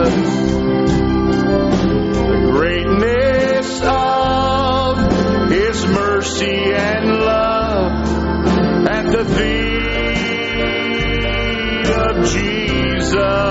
The greatness of His mercy and love at the feet of Jesus.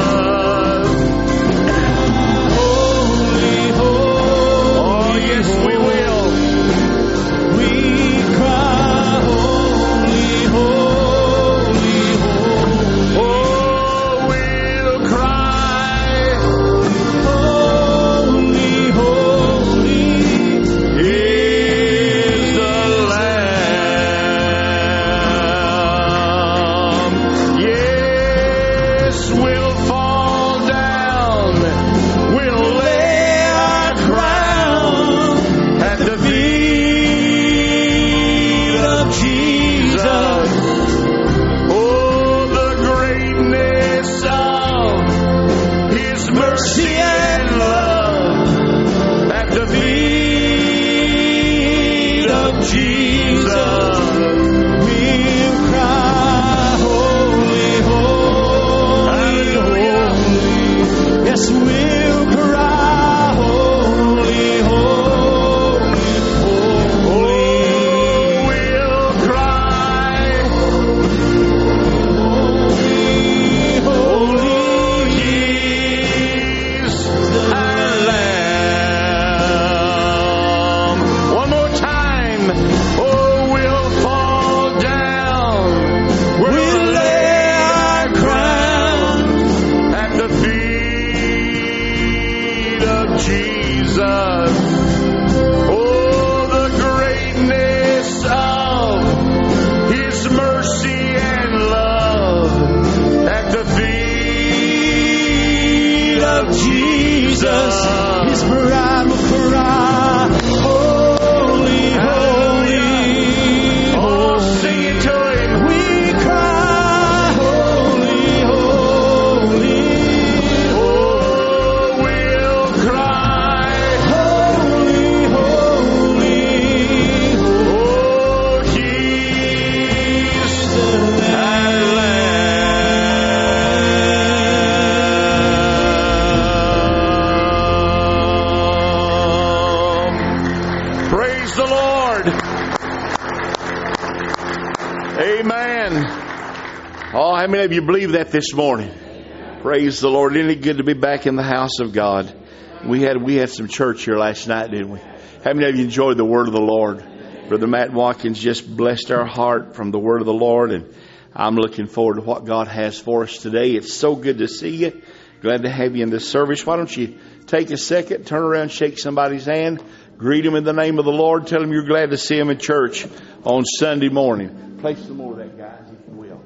How many of you believe that this morning? Praise the Lord. Isn't it good to be back in the house of God? We had some church here last night, didn't we? How many of you enjoyed the word of the Lord? Brother Matt Watkins just blessed our heart from the word of the Lord, and I'm looking forward to what God has for us today. It's so good to see you. Glad to have you in this service. Why don't you take a second, turn around, shake somebody's hand, greet them in the name of the Lord, tell them you're glad to see them in church on Sunday morning. Play some more of that, guys, if you will.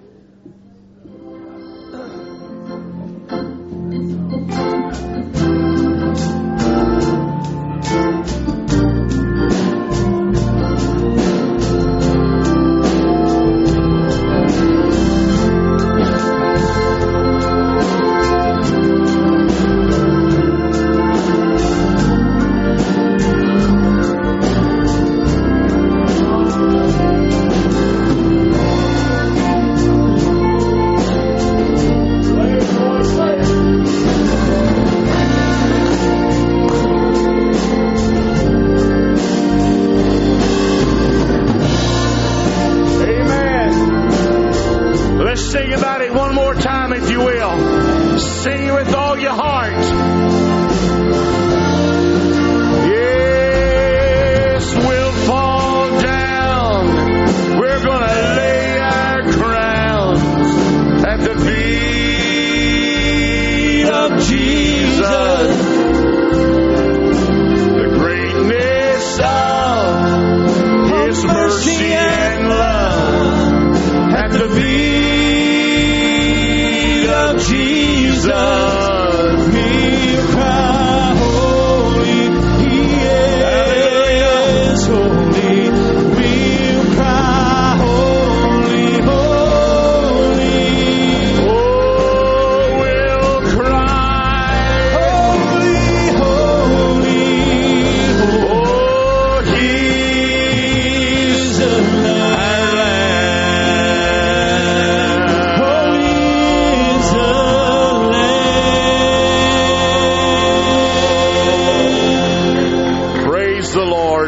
Praise the Lord.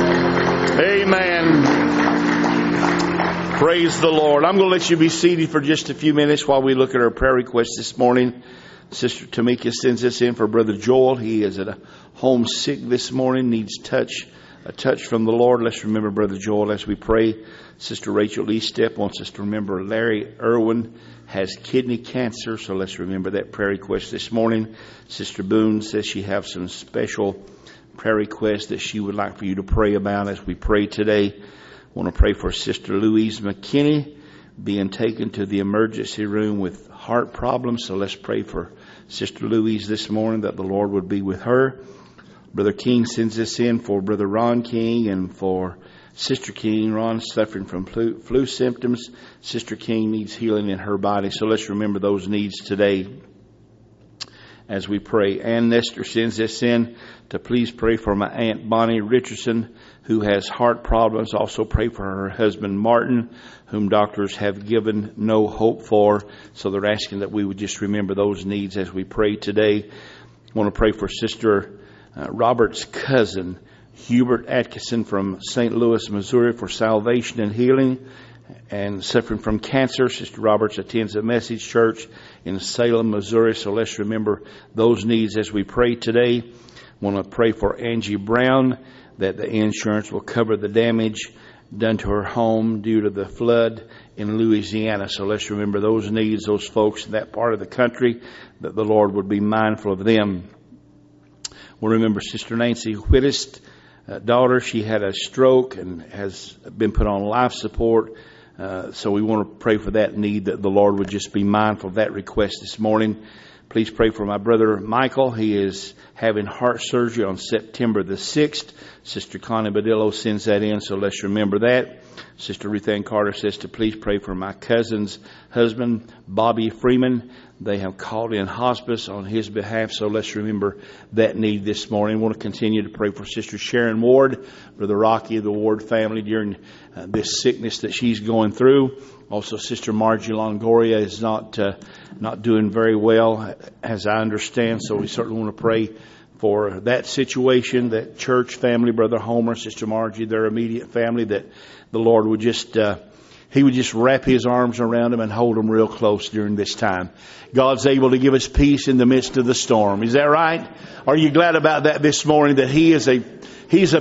Amen. Praise the Lord. I'm going to let you be seated for just a few minutes while we look at our prayer requests this morning. Sister Tamika sends us in for Brother Joel. He is at a home sick this morning, needs a touch from the Lord. Let's remember Brother Joel as we pray. Sister Rachel Eastep wants us to remember Larry Irwin has kidney cancer, so let's remember that prayer request this morning. Sister Boone says she has some special prayer requests that she would like for you to pray about as we pray today. I want to pray for Sister Louise McKinney being taken to the emergency room with heart problems, so let's pray for Sister Louise this morning that the Lord would be with her. Brother King sends us in for Brother Ron King and for Sister King. Ron suffering from flu symptoms. Sister King needs healing in her body. So let's remember those needs today as we pray. Ann Nestor sends us in to please pray for my Aunt Bonnie Richardson, who has heart problems. Also pray for her husband Martin, whom doctors have given no hope for. So they're asking that we would just remember those needs as we pray today. I want to pray for Sister Robert's cousin, Hubert Atkinson from St. Louis, Missouri, for salvation and healing and suffering from cancer. Sister Roberts attends a Message Church in Salem, Missouri. So let's remember those needs as we pray today. I want to pray for Angie Brown, that the insurance will cover the damage done to her home due to the flood in Louisiana. So let's remember those needs, those folks in that part of the country, that the Lord would be mindful of them. We'll remember Sister Nancy Whittist, daughter. She had a stroke and has been put on life support. So we want to pray for that need, that the Lord would just be mindful of that request this morning. Please pray for my brother Michael. He is having heart surgery on September the 6th. Sister Connie Badillo sends that in, so let's remember that. Sister Ruth Ann Carter says to please pray for my cousin's husband, Bobby Freeman. They have called in hospice on his behalf, so let's remember that need this morning. I want to continue to pray for Sister Sharon Ward, Brother Rocky of the Ward family during this sickness that she's going through. Also, Sister Margie Longoria is not doing very well, as I understand, so we certainly want to pray for that situation, that church family, Brother Homer, Sister Margie, their immediate family, that the Lord would just He would just wrap His arms around them and hold them real close during this time. God's able to give us peace in the midst of the storm. Is that right? Are you glad about that this morning? That He's a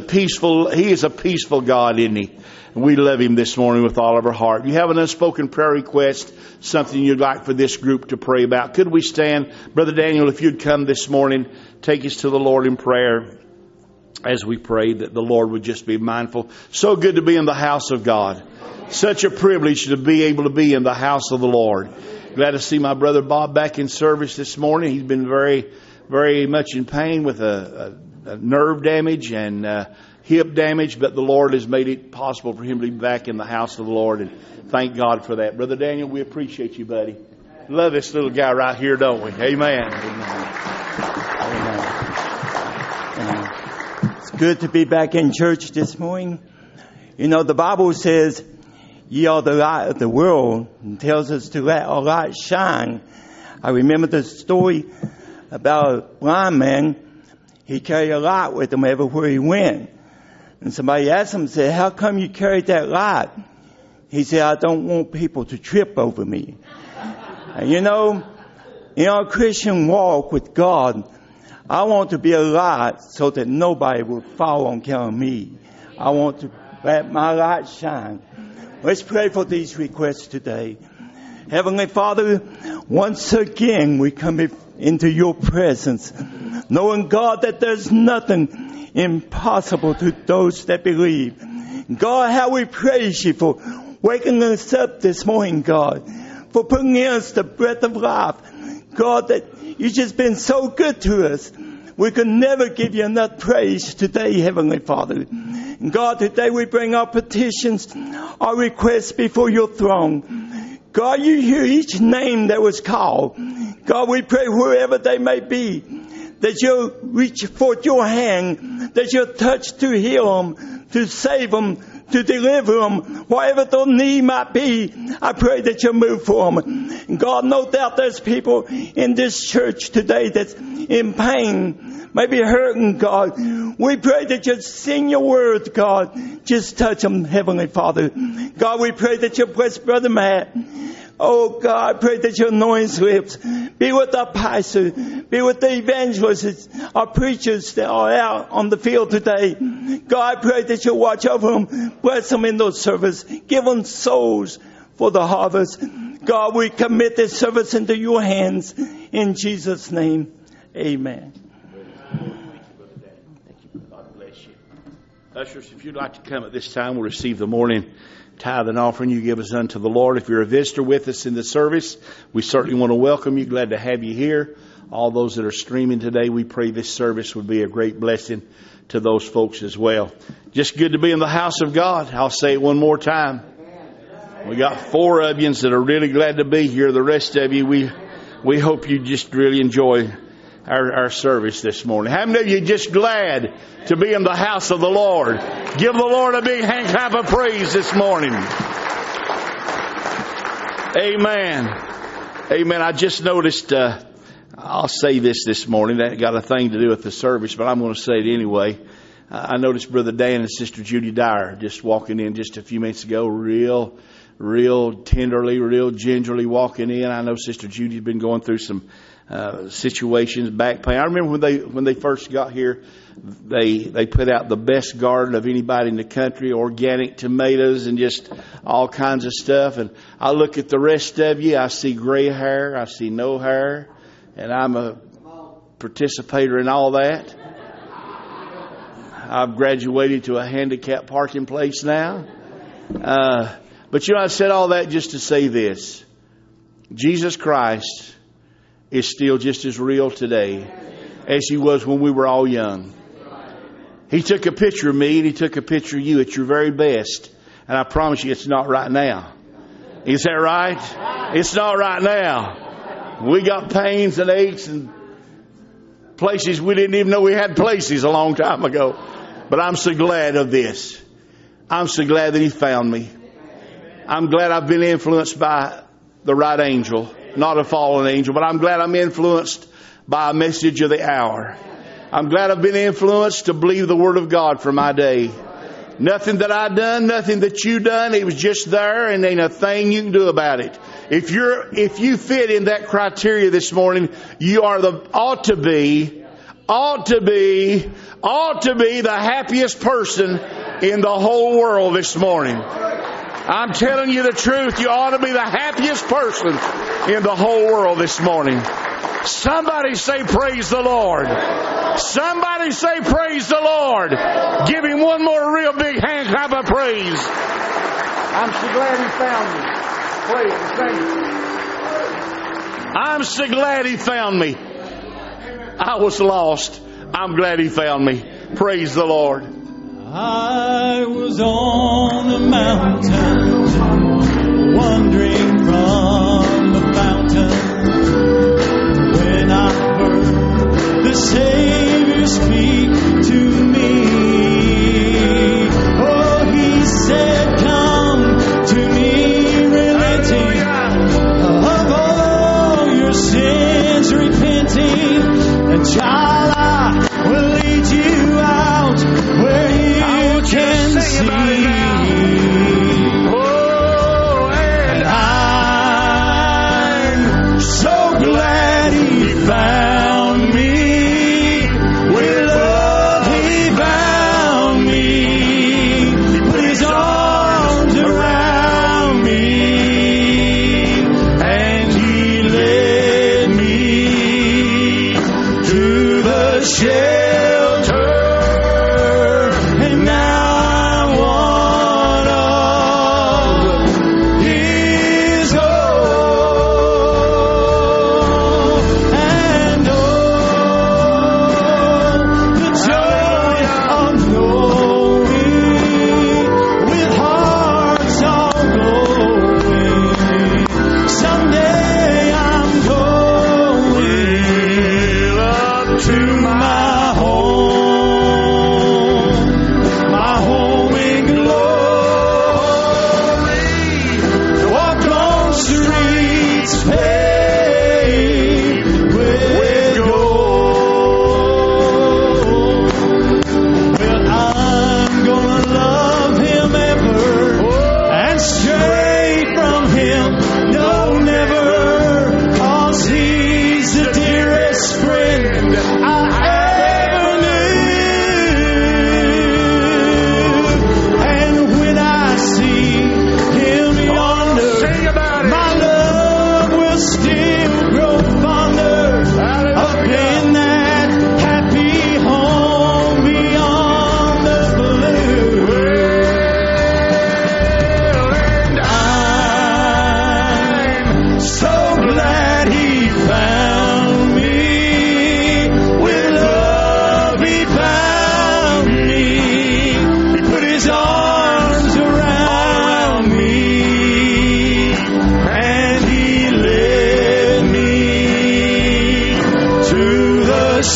peaceful God, isn't He? And we love Him this morning with all of our heart. You have an unspoken prayer request, something you'd like for this group to pray about. Could we stand? Brother Daniel, if you'd come this morning, take us to the Lord in prayer as we pray that the Lord would just be mindful. So good to be in the house of God. Such a privilege to be able to be in the house of the Lord. Glad to see my brother Bob back in service this morning. He's been very, very much in pain with a nerve damage and hip damage, but the Lord has made it possible for him to be back in the house of the Lord, and thank God for that. Brother Daniel, we appreciate you, buddy. Love this little guy right here, don't we? Amen. Amen. It's good to be back in church this morning. You know, the Bible says, ye are the light of the world, and tells us to let our light shine. I remember the story about a blind man. He carried a light with him everywhere he went. And somebody asked him, said, how come you carried that light? He said, I don't want people to trip over me. And you know, in our Christian walk with God, I want to be a light so that nobody will fall on account of me. I want to let my light shine. Let's pray for these requests today. Heavenly Father, once again we come into your presence, knowing, God, that there's nothing impossible to those that believe. God, how we praise you for waking us up this morning, God, for putting in us the breath of life. God, that you've just been so good to us. We can never give you enough praise today, Heavenly Father. God, today we bring our petitions, our requests before your throne. God, you hear each name that was called. God, we pray wherever they may be, that you'll reach forth your hand, that you'll touch to heal them, to save them, to deliver them, whatever their need might be. I pray that you move for them. And God, no doubt there's people in this church today that's in pain, maybe hurting, God. We pray that you sing your word, God. Just touch them, Heavenly Father. God, we pray that you bless Brother Matt. Oh God, I pray that you anoint his lips. Be with our pastor. Be with the evangelists, our preachers that are out on the field today. God, I pray that you watch over them. Bless them in those service. Give them souls for the harvest. God, we commit this service into your hands. In Jesus' name, amen. God bless you. Ushers, if you'd like to come at this time, we'll receive the morning tithe and offering you give us unto the Lord. If you're a visitor with us in the service, we certainly want to welcome you. Glad to have you here. All those that are streaming today, we pray this service would be a great blessing to those folks as well. Just good to be in the house of God. I'll say it one more time. We got 4 of you that are really glad to be here. The rest of you, we hope you just really enjoy our service this morning. How many of you just glad to be in the house of the Lord? Give the Lord a big hand clap of praise this morning. Amen. Amen. I just noticed, I'll say this morning. That got a thing to do with the service, but I'm going to say it anyway. I noticed Brother Dan and Sister Judy Dyer just walking in just a few minutes ago, real tenderly, real gingerly walking in. I know Sister Judy's been going through some situations, back pain. I remember when they first got here, they put out the best garden of anybody in the country, organic tomatoes and just all kinds of stuff. And I look at the rest of you, I see gray hair, I see no hair, and I'm a participator in all that. I've graduated to a handicap parking place now. But I said all that just to say this. Jesus Christ is still just as real today as he was when we were all young. He took a picture of me and he took a picture of you at your very best. And I promise you it's not right now. Is that right? It's not right now. We got pains and aches and places we didn't even know we had places a long time ago. But I'm so glad of this. I'm so glad that he found me. I'm glad I've been influenced by the right angel. Not a fallen angel, but I'm glad I'm influenced by a message of the hour. I'm glad I've been influenced to believe the Word of God for my day. Nothing that I done, nothing that you done, it was just there and ain't a thing you can do about it. If you fit in that criteria this morning, you are ought to be the happiest person in the whole world this morning. I'm telling you the truth. You ought to be the happiest person in the whole world this morning. Somebody say praise the Lord. Somebody say praise the Lord. Give him one more real big hand clap of praise. I'm so glad he found me. Praise. I'm so glad he found me. I was lost. I'm glad he found me. Praise the Lord. I was on a mountain, wandering from the fountain, when I heard the Savior speak to me. Oh, he said, come to me, relenting of all your sins, repenting, and child, I will lead you out where you can see. Oh, and I'm so glad he found me. With love he found me. He put his arms around me, and he led me to the shelter. And now I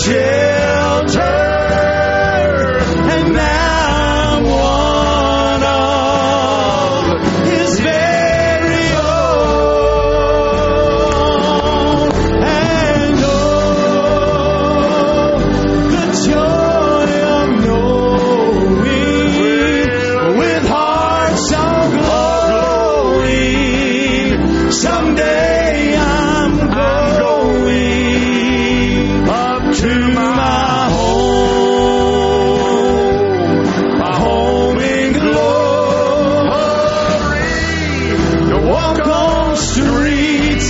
shelter, and now I'm one of His very own. And oh, the joy of knowing with hearts all glowing, someday I'm going up to my home in glory, to walk on streets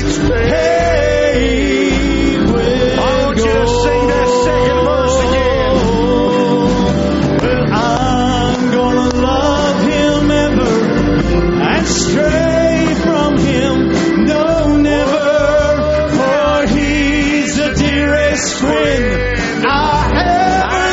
paved with I want you to sing that second verse again. Well, I'm gonna love Him ever and stray from Him no never, for He's the dearest friend I ever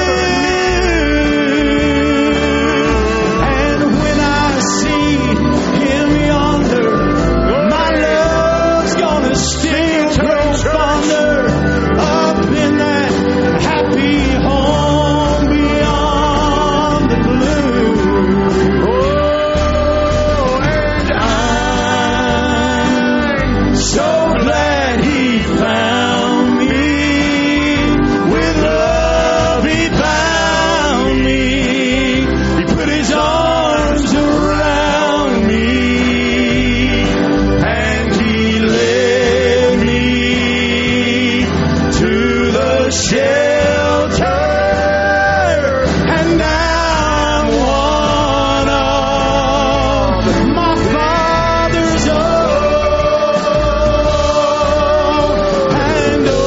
knew. And when I see Him yonder, my love's gonna still grow fonder up in that happy home beyond the blue. Oh, and I'm so glad He found me. With love He found me. He put His arms around me, and He led me to the shelter, and now I'm one of my Father's own. And oh,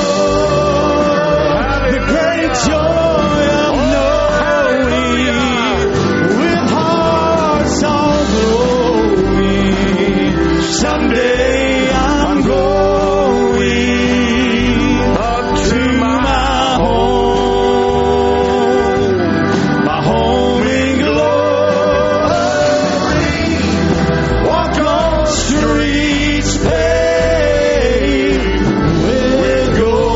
the great joy of knowing with hearts all glowing, someday I'm going up to my home in glory, walk on streets paved with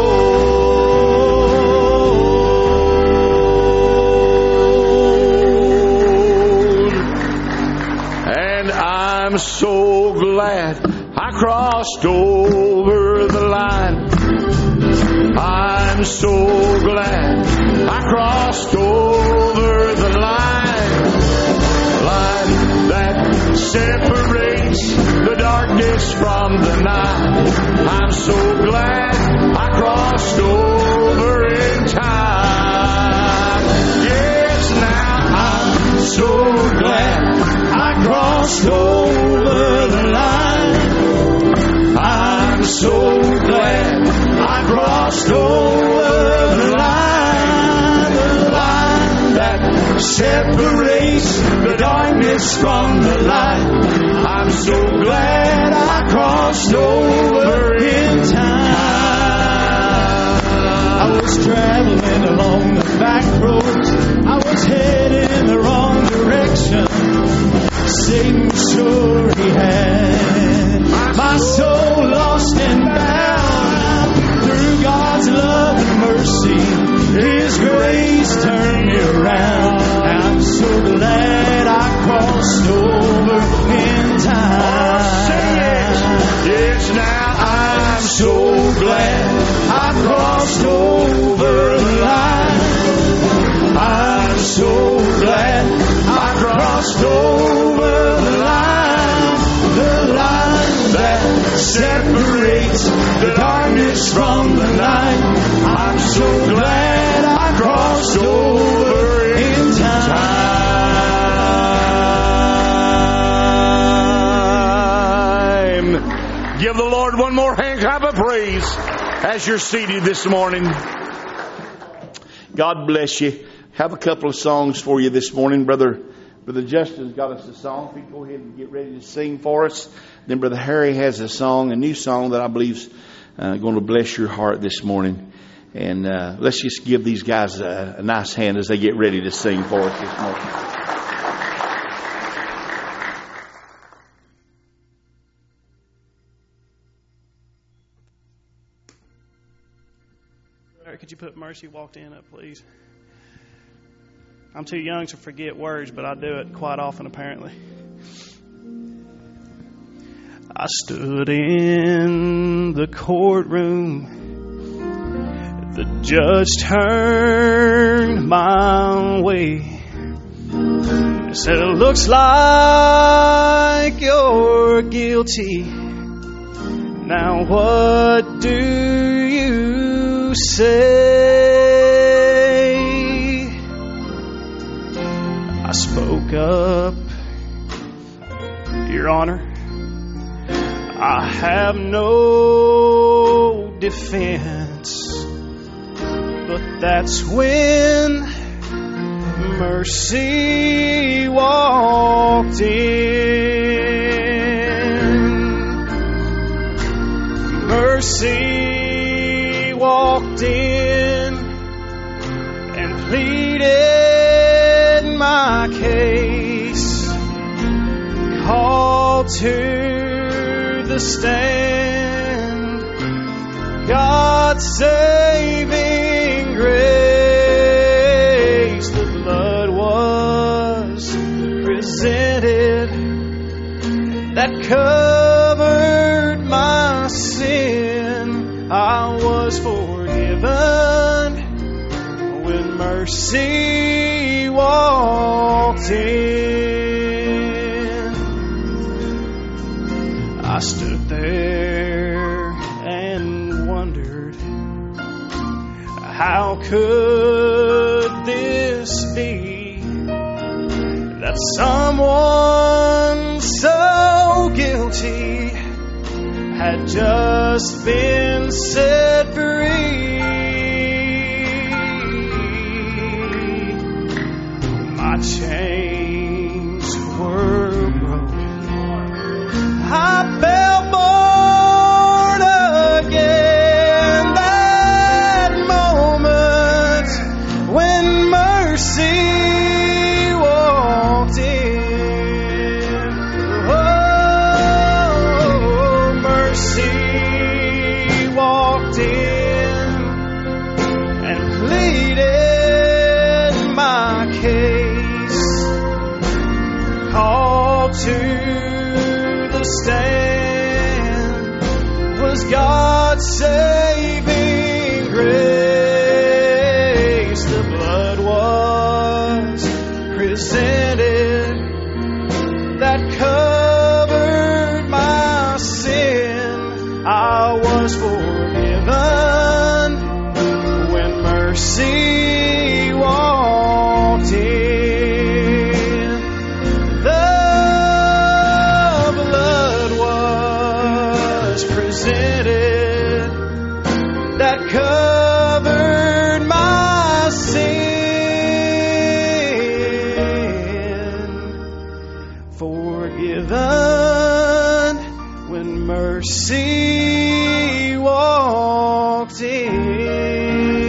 gold. And I'm so glad I crossed over the line. I'm so glad I crossed over the line. Line that separates the darkness from the night. I'm so glad I crossed over in time. Yes, now I'm so glad I crossed over the line. I'm so glad I crossed over the line that separates the darkness from the light. I'm so glad I crossed over in time. I was traveling along the back roads. I was heading the wrong direction. Satan sure he had my soul lost and bound. Through God's love and mercy, His grace turned me around. I'm so glad I crossed over in time. Yes, now I'm So glad I crossed over the line. I'm so glad I crossed over the line that separates the darkness from the light. I'm so glad I crossed over in time. Give the Lord one more hand clap of praise as you're seated this morning. God bless you. Have a couple of songs for you this morning. Brother Justin's got us a song. If you go ahead and get ready to sing for us. Then Brother Harry has a song, a new song that I believe is going to bless your heart this morning. And let's just give these guys a nice hand as they get ready to sing for us this morning. Would you put Mercy Walked In up, please? I'm too young to forget words, but I do it quite often, apparently. I stood in the courtroom. The judge turned my way. He said, it looks like you're guilty. Now what do you say? I spoke up, Your Honor. I have no defense. But that's when Mercy walked in. Mercy walked in and pleaded my case. Called to the stand, God's saving grace. The blood was presented that covered my sin. I was forgiven when Mercy walked in. I stood there and wondered, how could this be that someone so guilty had just been set free? My chains were broken. I felt born again. That moment when Mercy walked in. Oh, Mercy walked in and pleaded my case. Called to the stand was God's saving grace. The blood was presented that covered my sin. I was forgiven when Mercy walked in. Presented that covered my sin. Forgiven when Mercy walked in.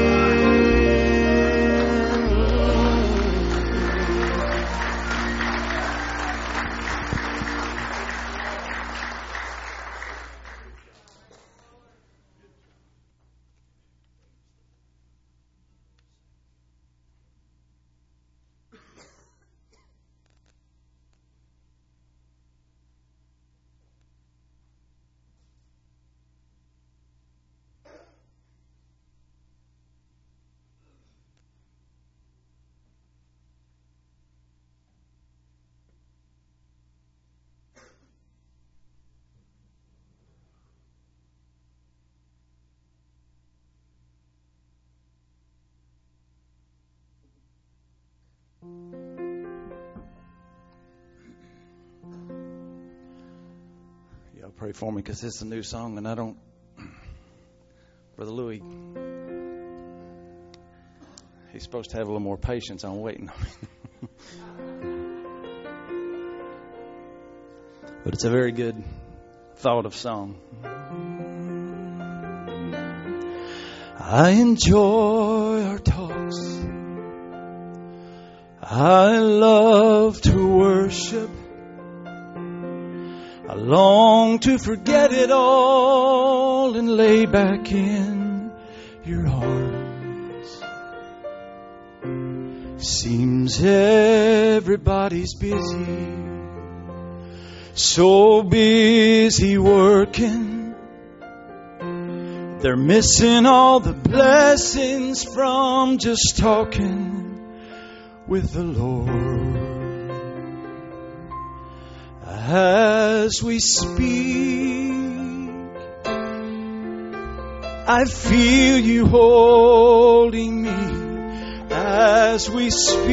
Y'all pray for me because this is a new song and I don't. Brother Louis, he's supposed to have a little more patience. I'm waiting on him. But it's a very good thought of song. I enjoy our talks. I love to worship. I long to forget it all and lay back in your arms. Seems everybody's busy, so busy working. They're missing all the blessings from just talking with the Lord. As we speak, I feel you holding me. As we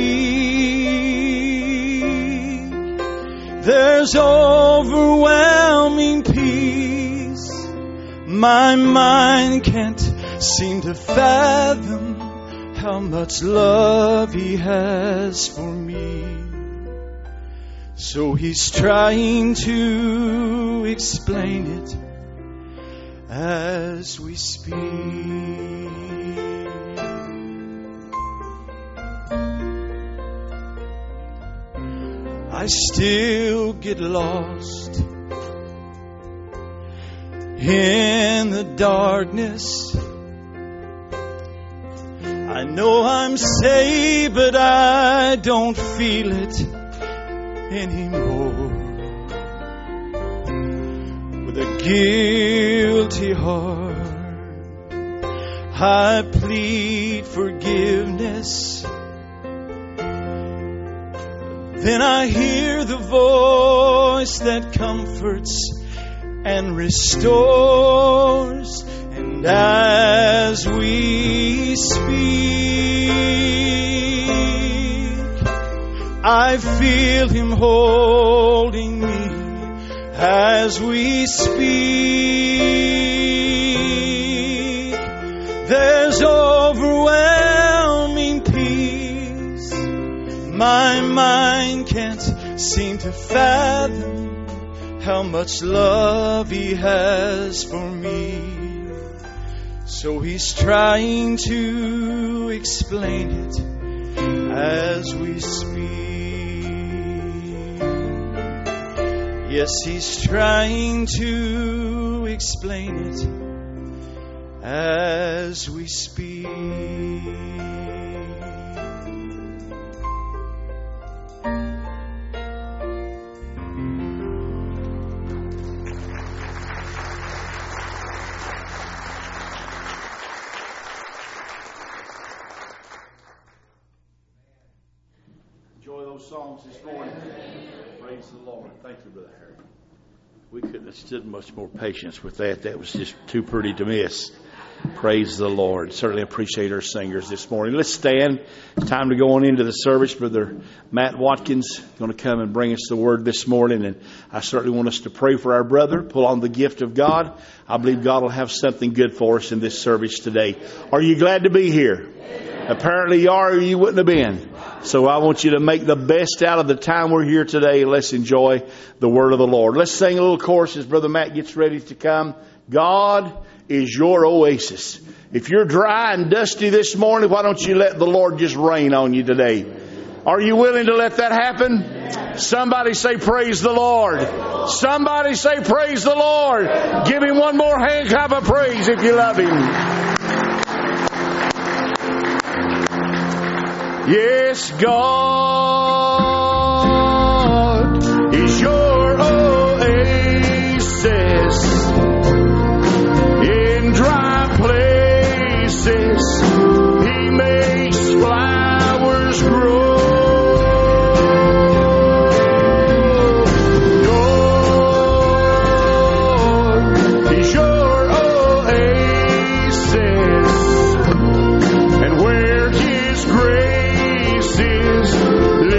speak, there's overwhelming peace. My mind can't seem to fathom how much love He has for me. So He's trying to explain it as we speak. I still get lost in the darkness. I know I'm saved, but I don't feel it anymore. With a guilty heart, I plead forgiveness. Then I hear the voice that comforts and restores. And as we speak, I feel Him holding me. As we speak, there's overwhelming peace. My mind can't seem to fathom how much love He has for me. So He's trying to explain it as we speak. Yes, He's trying to explain it as we speak. Enjoy those songs this morning. Praise the Lord. Thank you, Brother Harry. We couldn't have stood much more patience with that. That was just too pretty to miss. Praise the Lord. Certainly appreciate our singers this morning. Let's stand. It's time to go on into the service. Brother Matt Watkins is going to come and bring us the word this morning. And I certainly want us to pray for our brother, pull on the gift of God. I believe God will have something good for us in this service today. Are you glad to be here? Apparently you are, or you wouldn't have been. So I want you to make the best out of the time we're here today. Let's enjoy the word of the Lord. Let's sing a little chorus as Brother Matt gets ready to come. God is your oasis. If you're dry and dusty this morning, why don't you let the Lord just rain on you today? Are you willing to let that happen? Somebody say praise the Lord. Somebody say praise the Lord. Give Him one more hand clap of praise if you love Him. Yes, God is your oasis in dry places. He makes flowers grow. Lord is your oasis, and where His grace is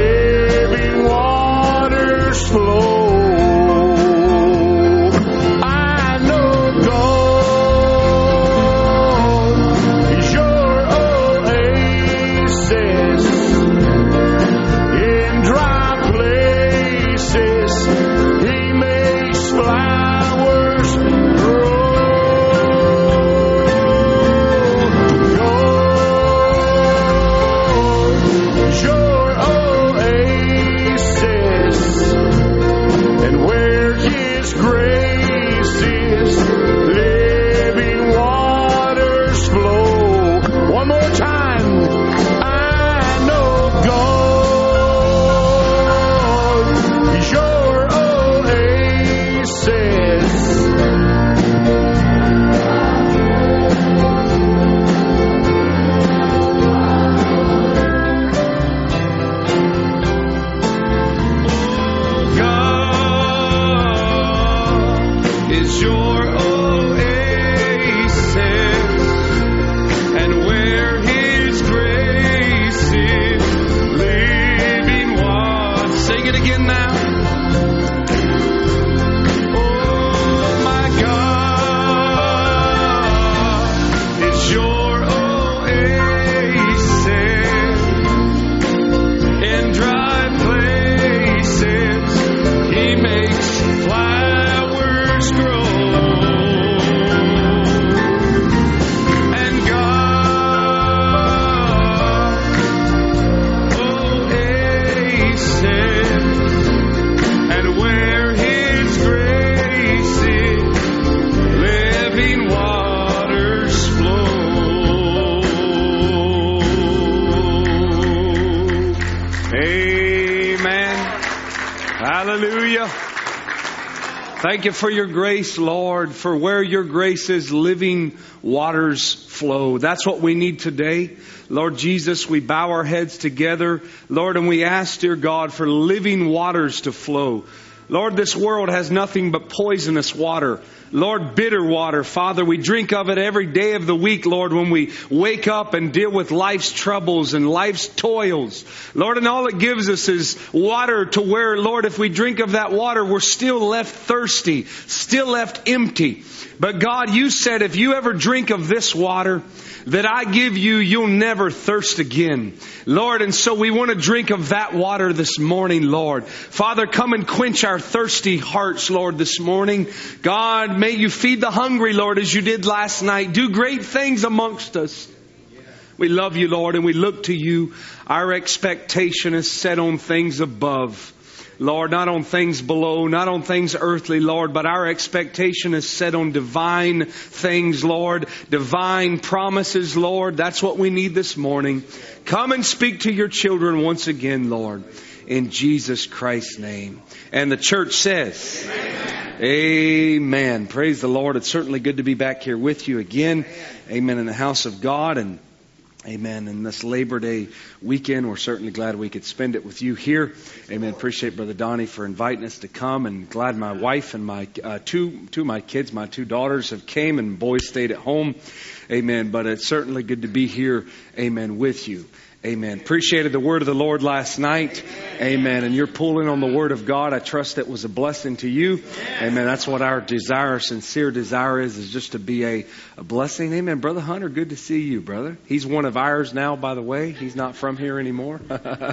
Amen. Hallelujah. Thank you for your grace, Lord, for where your grace is, living waters flow. That's what we need today. Lord Jesus, we bow our heads together, Lord, and we ask, dear God, for living waters to flow. Lord, this world has nothing but poisonous water. Lord, bitter water. Father, we drink of it every day of the week, Lord, when we wake up and deal with life's troubles and life's toils. Lord, and all it gives us is water to where, Lord, if we drink of that water, we're still left thirsty, still left empty. But God, you said if you ever drink of this water that I give you, you'll never thirst again. Lord, and so we want to drink of that water this morning, Lord. Father, come and quench our thirsty hearts, Lord, this morning. God, may you feed the hungry, Lord, as you did last night. Do great things amongst us. We love you, Lord, and we look to you. Our expectation is set on things above. Lord, not on things below, not on things earthly, Lord, but our expectation is set on divine things, Lord, divine promises, Lord. That's what we need this morning. Come and speak to your children once again, Lord, in Jesus Christ's name. And the church says, Amen. Amen. Praise the Lord. It's certainly good to be back here with you again. Amen. In the house of God, and amen. In this Labor Day weekend, we're certainly glad we could spend it with you here. Amen. Appreciate Brother Donnie for inviting us to come, and glad my wife and my two of my kids, my two daughters, have came, and boys stayed at home. Amen. But it's certainly good to be here. Amen. With you. Amen. Appreciated the word of the Lord last night. Amen. And you're pulling on the word of God. I trust it was a blessing to you. Amen. That's what our desire, sincere desire is just to be a blessing. Amen. Brother Hunter, good to see you, brother. He's one of ours now, by the way. He's not from here anymore.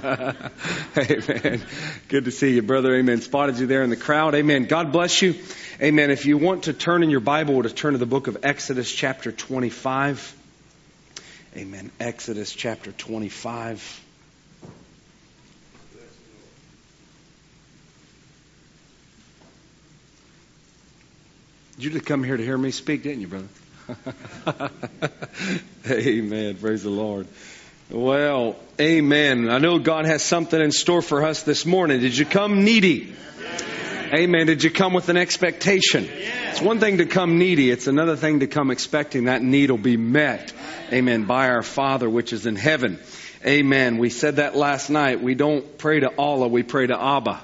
Amen. Good to see you, brother. Amen. Spotted you there in the crowd. Amen. God bless you. Amen. If you want to turn in your Bible, to turn to the book of Exodus chapter 25. Amen. Exodus chapter 25. You did come here to hear me speak, didn't you, brother? Amen. Praise the Lord. Well, amen. I know God has something in store for us this morning. Did you come needy? Amen. Did you come with an expectation? It's one thing to come needy. It's another thing to come expecting that need will be met. Amen. By our Father which is in heaven. Amen. We said that last night. We don't pray to Allah. We pray to Abba.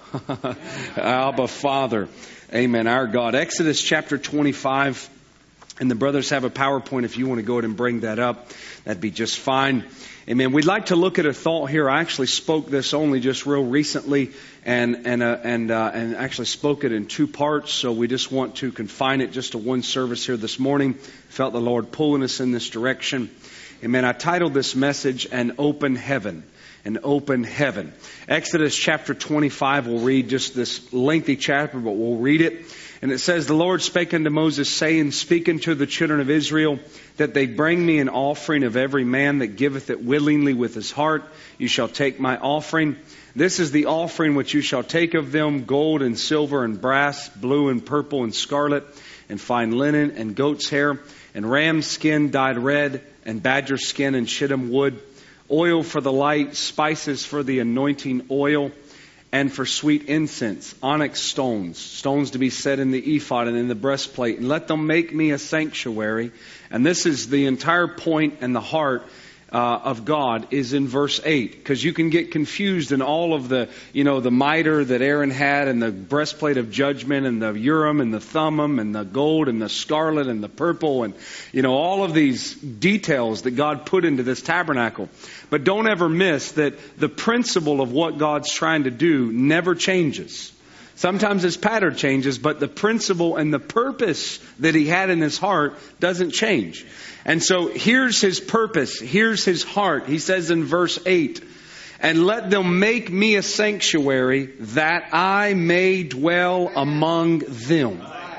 Abba Father. Amen. Our God. Exodus chapter 25. And the brothers have a PowerPoint if you want to go ahead and bring that up. That'd be just fine. Amen. We'd like to look at a thought here. I actually spoke this only just real recently and actually spoke it in two parts. So we just want to confine it just to one service here this morning. Felt the Lord pulling us in this direction. Amen. I titled this message, An Open Heaven. An Open Heaven. Exodus chapter 25. We'll read just this lengthy chapter, but we'll read it. And it says, The Lord spake unto Moses, saying, Speak unto the children of Israel, that they bring me an offering of every man that giveth it willingly with his heart. You shall take my offering. This is the offering which you shall take of them, gold and silver and brass, blue and purple and scarlet, and fine linen and goat's hair, and ram's skin dyed red, and badger skin and shittim wood, oil for the light, spices for the anointing oil, and for sweet incense, onyx stones, stones to be set in the ephod and in the breastplate. And let them make me a sanctuary. And this is the entire point and the heart of God is in verse 8. Because you can get confused in all of the, the mitre that Aaron had and the breastplate of judgment and the Urim and the Thummim and the gold and the scarlet and the purple and, all of these details that God put into this tabernacle. But don't ever miss that the principle of what God's trying to do never changes. Sometimes his pattern changes, but the principle and the purpose that he had in his heart doesn't change. And so here's his purpose. Here's his heart. He says in verse 8, And let them make me a sanctuary that I may dwell among them.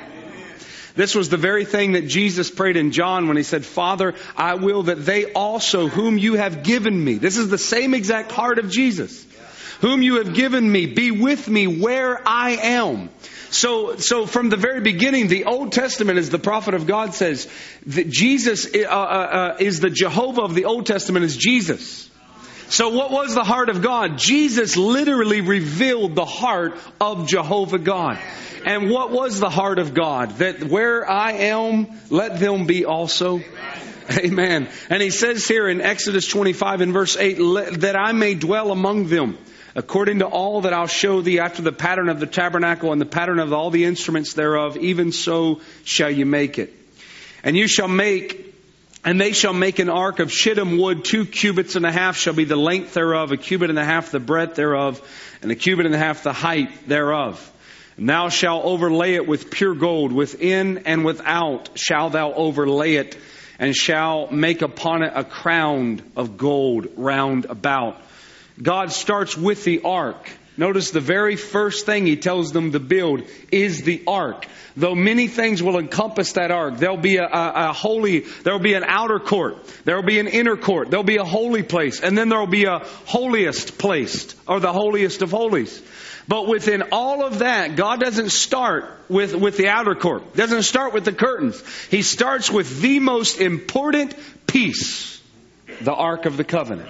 This was the very thing that Jesus prayed in John when he said, Father, I will that they also whom you have given me. This is the same exact heart of Jesus. Whom you have given me, be with me where I am. So from the very beginning, the Old Testament, as the prophet of God says, that Jesus is the Jehovah of the Old Testament is Jesus. So what was the heart of God? Jesus literally revealed the heart of Jehovah God. And what was the heart of God? That where I am, let them be also. Amen. And he says here in Exodus 25 and verse 8, that I may dwell among them, according to all that I'll show thee after the pattern of the tabernacle and the pattern of all the instruments thereof, even so shall you make it. And you shall make, and they shall make an ark of shittim wood, 2 cubits and a half shall be the length thereof, 1 cubit and a half the breadth thereof, and 1 cubit and a half the height thereof. And thou shalt overlay it with pure gold, within and without shalt thou overlay it, and shall make upon it a crown of gold round about. God starts with the ark. Notice the very first thing He tells them to build is the ark. Though many things will encompass that ark. There'll be there'll be an outer court. There'll be an inner court. There'll be a holy place. And then there'll be a holiest place, or the holiest of holies. But within all of that, God doesn't start with the outer court. Doesn't start with the curtains. He starts with the most important piece, the Ark of the Covenant.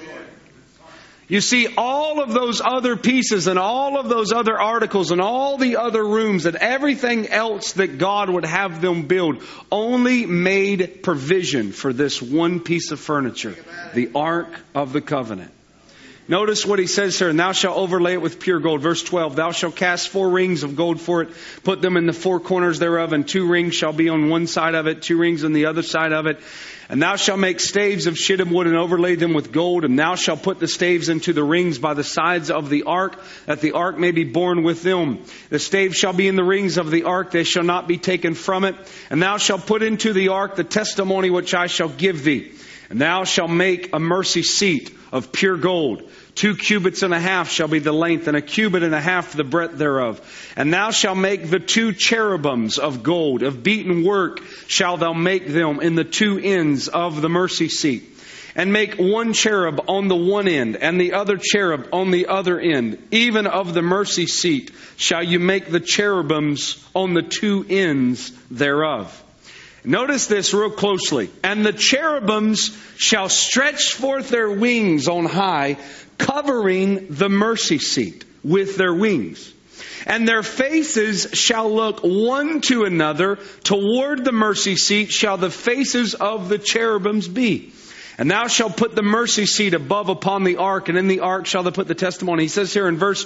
You see, all of those other pieces and all of those other articles and all the other rooms and everything else that God would have them build only made provision for this one piece of furniture, the Ark of the Covenant. Notice what he says here, and thou shalt overlay it with pure gold. Verse 12, thou shalt cast 4 rings of gold for it, put them in the 4 corners thereof, and 2 rings shall be on one side of it, 2 rings on the other side of it. And thou shalt make staves of shittim wood and overlay them with gold, and thou shalt put the staves into the rings by the sides of the ark, that the ark may be borne with them. The staves shall be in the rings of the ark, they shall not be taken from it. And thou shalt put into the ark the testimony which I shall give thee. And thou shalt make a mercy seat of pure gold. 2 cubits and a half shall be the length, and 1 cubit and a half the breadth thereof. And thou shalt make the 2 cherubims of gold, of beaten work shalt thou make them in the 2 ends of the mercy seat. And make 1 cherub on the one end, and the other cherub on the other end. Even of the mercy seat shall you make the cherubims on the 2 ends thereof. Notice this real closely. And the cherubims shall stretch forth their wings on high, covering the mercy seat with their wings. And their faces shall look one to another. Toward the mercy seat shall the faces of the cherubims be. And thou shalt put the mercy seat above upon the ark, and in the ark shall thou put the testimony. He says here in verse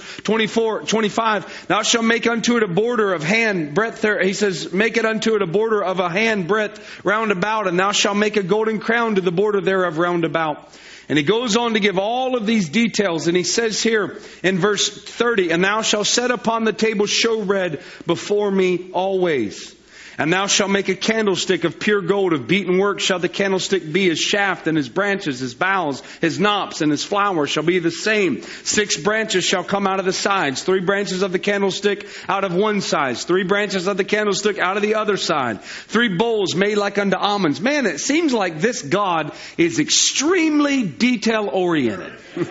25, thou shalt make unto it a border of hand breadth there. He says, make it unto it a border of a hand breadth round about, and thou shalt make a golden crown to the border thereof round about. And he goes on to give all of these details, and he says here in verse 30, and thou shalt set upon the table showbread before me always. And thou shalt make a candlestick of pure gold, of beaten work shall the candlestick be, his shaft and his branches, his boughs, his knops and his flower shall be the same. 6 branches shall come out of the sides, 3 branches of the candlestick out of one side, 3 branches of the candlestick out of the other side, 3 bowls made like unto almonds. Man, it seems like this God is extremely detail oriented.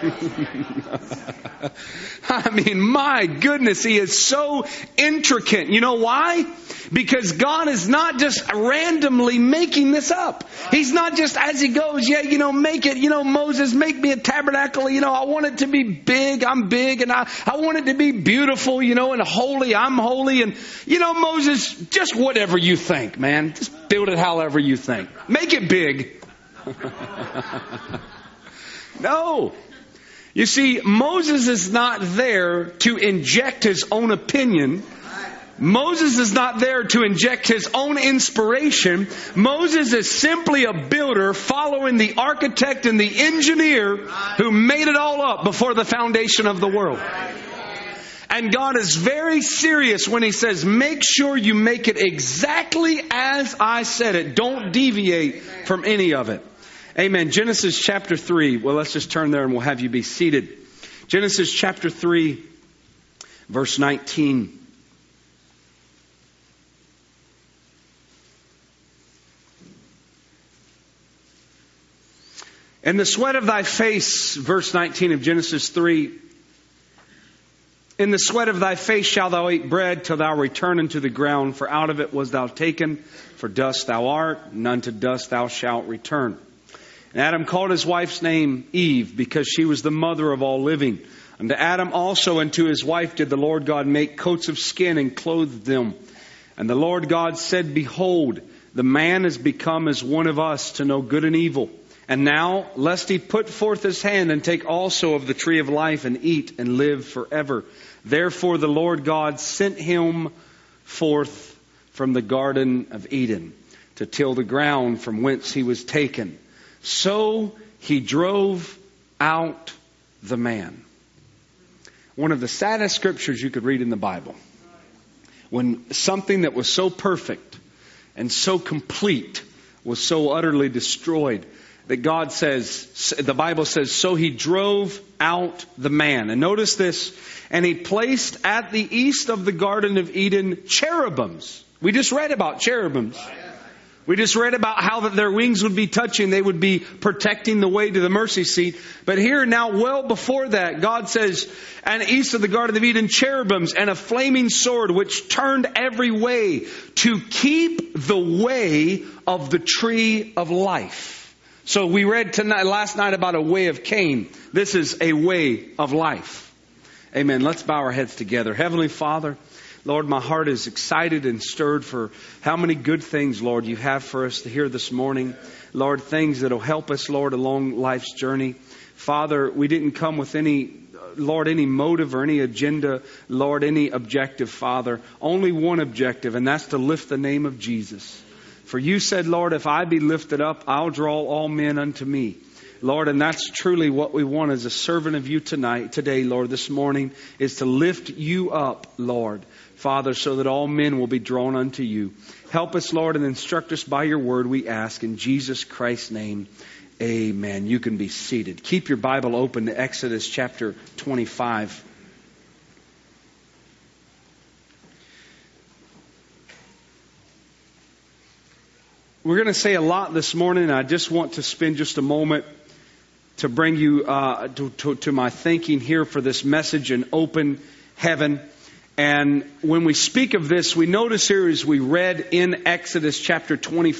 I mean, my goodness, He is so intricate. You know why? Because God is not just randomly making this up. He's not just as He goes, make it, Moses, make me a tabernacle. I want it to be big. I'm big. And I want it to be beautiful, and holy. I'm holy. And, Moses, just whatever you think, man. Just build it however you think. Make it big. No. You see, Moses is not there to inject his own opinion. Moses is not there to inject his own inspiration. Moses is simply a builder following the architect and the engineer who made it all up before the foundation of the world. And God is very serious when He says, make sure you make it exactly as I said it. Don't deviate from any of it. Amen. Genesis chapter 3. Well, let's just turn there and we'll have you be seated. Genesis chapter 3, verse 19. In the sweat of thy face, verse 19 of Genesis 3, in the sweat of thy face shalt thou eat bread till thou return unto the ground, for out of it was thou taken, for dust thou art, and unto dust thou shalt return. And Adam called his wife's name Eve, because she was the mother of all living. Unto Adam also and to his wife did the Lord God make coats of skin and clothed them. And the Lord God said, Behold, the man is become as one of us to know good and evil. And now, lest he put forth his hand and take also of the tree of life and eat and live forever. Therefore the Lord God sent him forth from the Garden of Eden to till the ground from whence he was taken. So he drove out the man. One of the saddest scriptures you could read in the Bible. When something that was so perfect and so complete was so utterly destroyed, that God says, the Bible says, so he drove out the man. And notice this, and he placed at the east of the Garden of Eden cherubims. We just read about cherubims. We just read about how that their wings would be touching. They would be protecting the way to the mercy seat. But here now, well before that, God says, and east of the Garden of Eden, cherubims and a flaming sword which turned every way to keep the way of the tree of life. So we read last night about a way of Cain. This is a way of life. Amen. Let's bow our heads together. Heavenly Father, Lord, my heart is excited and stirred for how many good things, Lord, you have for us to hear this morning. Lord, things that will help us, Lord, along life's journey. Father, we didn't come with any motive or any agenda, Lord, any objective, Father. Only one objective, and that's to lift the name of Jesus. For you said, Lord, if I be lifted up, I'll draw all men unto me. Lord, and that's truly what we want as a servant of you today, Lord, this morning, is to lift you up, Lord, Father, so that all men will be drawn unto you. Help us, Lord, and instruct us by your word, we ask in Jesus Christ's name. Amen. You can be seated. Keep your Bible open to Exodus chapter 25. We're going to say a lot this morning, and I just want to spend just a moment to bring you to my thinking here for this message, an open heaven. And when we speak of this, we notice here as we read in Exodus chapter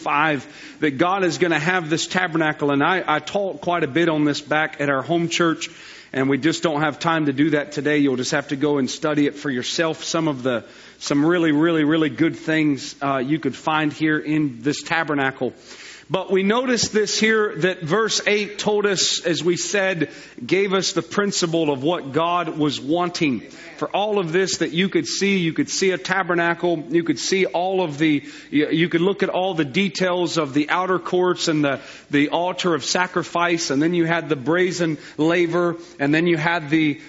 25 that God is going to have this tabernacle. And I taught quite a bit on this back at our home church, and we just don't have time to do that today. You'll just have to go and study it for yourself. Some really good things you could find here in this tabernacle. But we notice this here, that verse 8 told us, as we said, gave us the principle of what God was wanting. For all of this that you could see a tabernacle, you could see you could look at all the details of the outer courts and the altar of sacrifice, and then you had the brazen laver, and then you had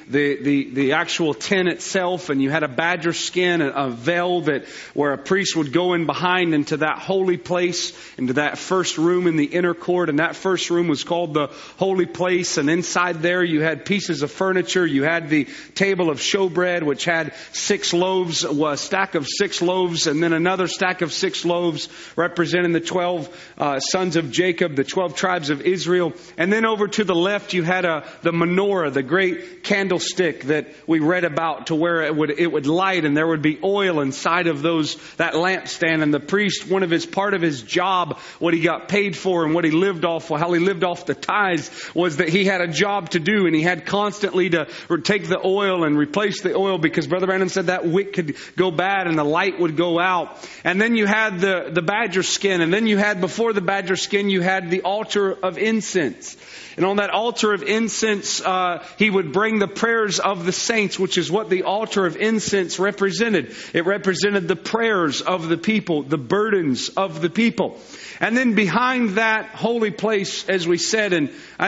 the actual tent itself, and you had a badger skin, a veil where a priest would go in behind into that holy place, into that first room in the inner court, and that first room was called the holy place. And inside there you had pieces of furniture. You had the table of showbread, which had 6 loaves, a stack of 6 loaves, and then another stack of 6 loaves representing the 12 sons of Jacob, the 12 tribes of Israel. And then over to the left you had the menorah, the great candlestick that we read about, to where it would light, and there would be oil inside of that lampstand. And the priest, part of his job, what he got paid for and what he lived off, how he lived off the tithes, was that he had a job to do, and he had constantly to take the oil and replace the oil, because Brother Brandon said that wick could go bad and the light would go out. And then you had the badger skin, and then you had, before the badger skin, you had the altar of incense. And on that altar of incense, he would bring the prayers of the saints, which is what the altar of incense represented. It represented the prayers of the people, the burdens of the people. And then behind that holy place, as we said, and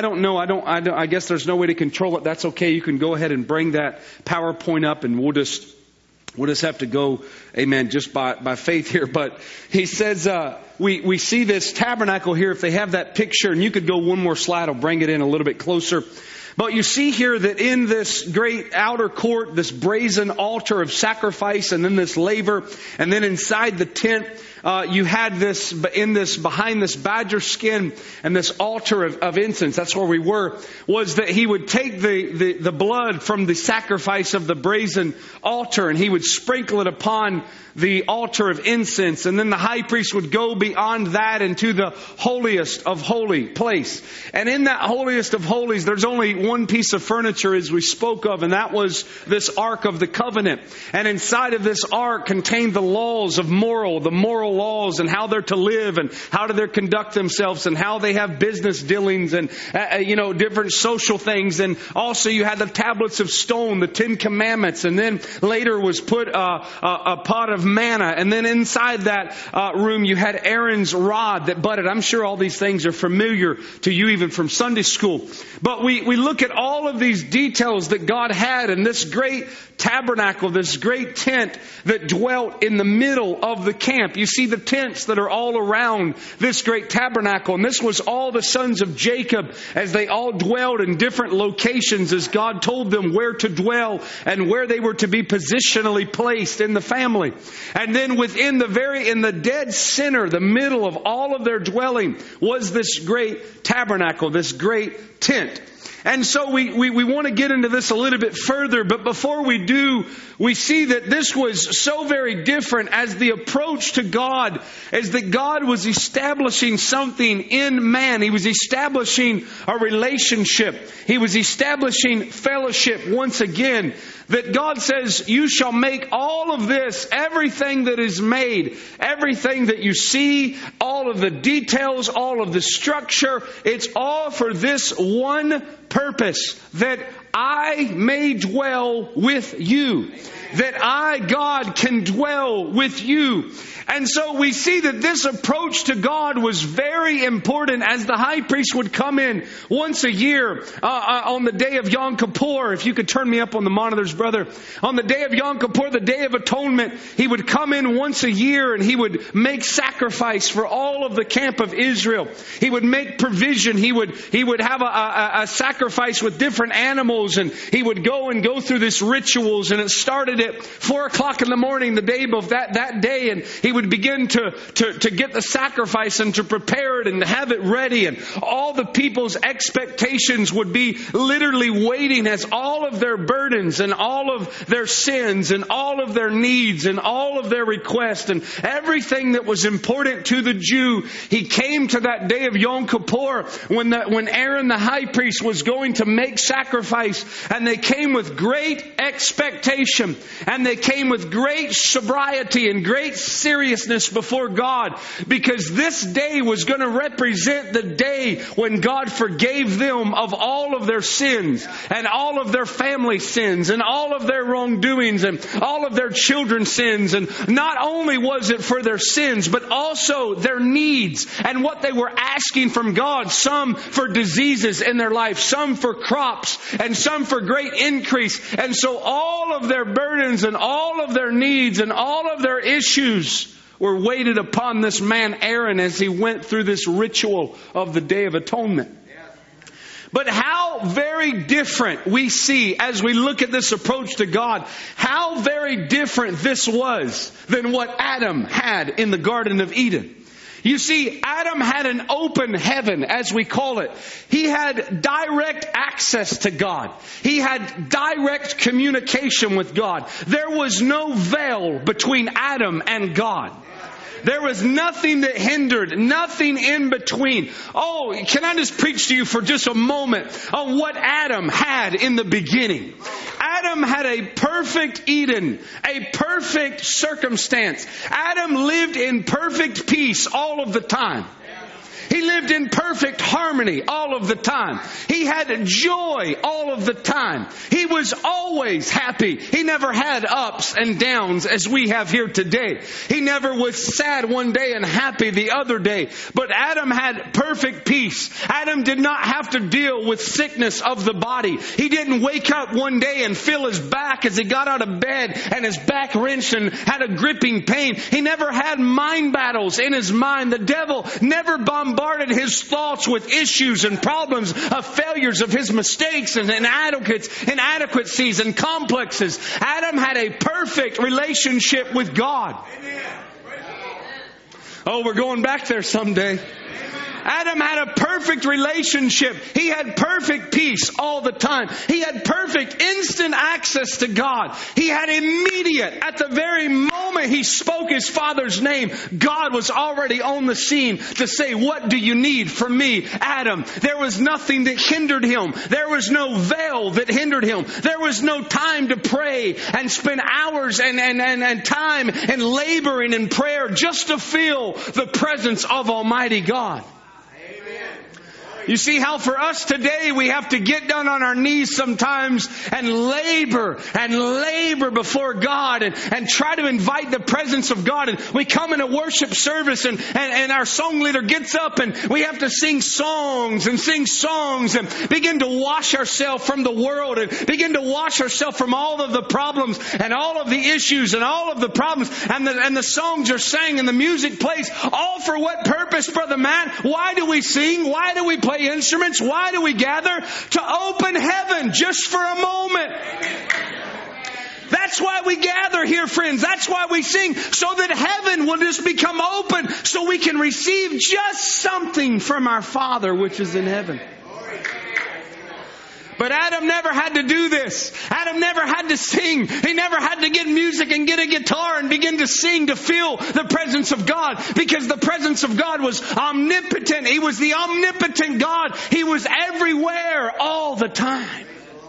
I guess there's no way to control it. That's okay. You can go ahead and bring that PowerPoint up, and we'll just have to go, amen, just by faith here. But he says, we see this tabernacle here. If they have that picture, and you could go one more slide, I'll bring it in a little bit closer. But you see here that in this great outer court, this brazen altar of sacrifice, and then this laver, and then inside the tent, you had this, behind this badger skin and this altar of incense, that's where we were, was that he would take the blood from the sacrifice of the brazen altar and he would sprinkle it upon the altar of incense. And then the high priest would go beyond that into the holiest of holy place. And in that holiest of holies, there's only one piece of furniture as we spoke of, and that was this Ark of the Covenant. And inside of this Ark contained the laws of the moral laws and how they're to live and how do they conduct themselves and how they have business dealings and, different social things. And also you had the tablets of stone, the 10 Commandments. And then later was put a pot of manna. And then inside that room you had Aaron's rod that budded. I'm sure all these things are familiar to you even from Sunday school. But we look at all of these details that God had in this great tabernacle, this great tent that dwelt in the middle of the camp. You see the tents that are all around this great tabernacle. And this was all the sons of Jacob as they all dwelled in different locations as God told them where to dwell and where they were to be positionally placed in the family. And then in the dead center, the middle of all of their dwelling was this great tabernacle, this great tent. And so we want to get into this a little bit further, but before we do, we see that this was so very different as the approach to God, as that God was establishing something in man. He was establishing a relationship. He was establishing fellowship once again. That God says, you shall make all of this, everything that is made, everything that you see, all of the details, all of the structure, it's all for this one purpose, that I may dwell with you. That I, God, can dwell with you. And so we see that this approach to God was very important as the high priest would come in once a year on the day of Yom Kippur. If you could turn me up on the monitors, brother. On the day of Yom Kippur, the Day of Atonement, he would come in once a year and he would make sacrifice for all of the camp of Israel. He would make provision. He would have a sacrifice with different animals, and he would go through these rituals, and it started at 4 o'clock in the morning, the day of that day, and he would begin to get the sacrifice and to prepare it and to have it ready, and all the people's expectations would be literally waiting as all of their burdens and all of their sins and all of their needs and all of their requests and everything that was important to the Jew. He came to that day of Yom Kippur when Aaron the high priest was going to make sacrifice, and they came with great expectation. And they came with great sobriety and great seriousness before God, because this day was going to represent the day when God forgave them of all of their sins and all of their family sins and all of their wrongdoings and all of their children's sins. And not only was it for their sins, but also their needs and what they were asking from God. Some for diseases in their life, some for crops, and some for great increase. And so all of their burdens and all of their needs and all of their issues were weighted upon this man Aaron as he went through this ritual of the Day of Atonement. But how very different we see as we look at this approach to God, how very different this was than what Adam had in the Garden of Eden. You see, Adam had an open heaven, as we call it. He had direct access to God. He had direct communication with God. There was no veil between Adam and God. There was nothing that hindered, nothing in between. Oh, can I just preach to you for just a moment on what Adam had in the beginning? Adam had a perfect Eden, a perfect circumstance. Adam lived in perfect peace all of the time. He lived in perfect harmony all of the time. He had joy all of the time. He was always happy. He never had ups and downs as we have here today. He never was sad one day and happy the other day. But Adam had perfect peace. Adam did not have to deal with sickness of the body. He didn't wake up one day and feel his back as he got out of bed and his back wrenched and had a gripping pain. He never had mind battles in his mind. The devil never bombarded bombarded his thoughts with issues and problems of failures of his mistakes and inadequacies and complexes. Adam had a perfect relationship with God. Oh, we're going back there someday. Adam had a perfect relationship. He had perfect peace all the time. He had perfect instant access to God. He had immediate, at the very moment he spoke his Father's name, God was already on the scene to say, what do you need from me, Adam? There was nothing that hindered him. There was no veil that hindered him. There was no time to pray and spend hours and time and laboring in prayer just to feel the presence of Almighty God. You see how for us today we have to get down on our knees sometimes and labor before God and try to invite the presence of God. And we come in a worship service and our song leader gets up and we have to sing songs and begin to wash ourselves from the world and begin to wash ourselves from all of the problems and all of the issues and all of the problems. And the songs are sang and the music plays. All for what purpose, Brother Matt? Why do we sing? Why do we play instruments? Why do we gather? To open heaven just for a moment. That's why we gather here, friends. That's why we sing, so that heaven will just become open so we can receive just something from our Father which is in heaven. But Adam never had to do this. Adam never had to sing. He never had to get music and get a guitar and begin to sing to feel the presence of God. Because the presence of God was omnipotent. He was the omnipotent God. He was everywhere all the time.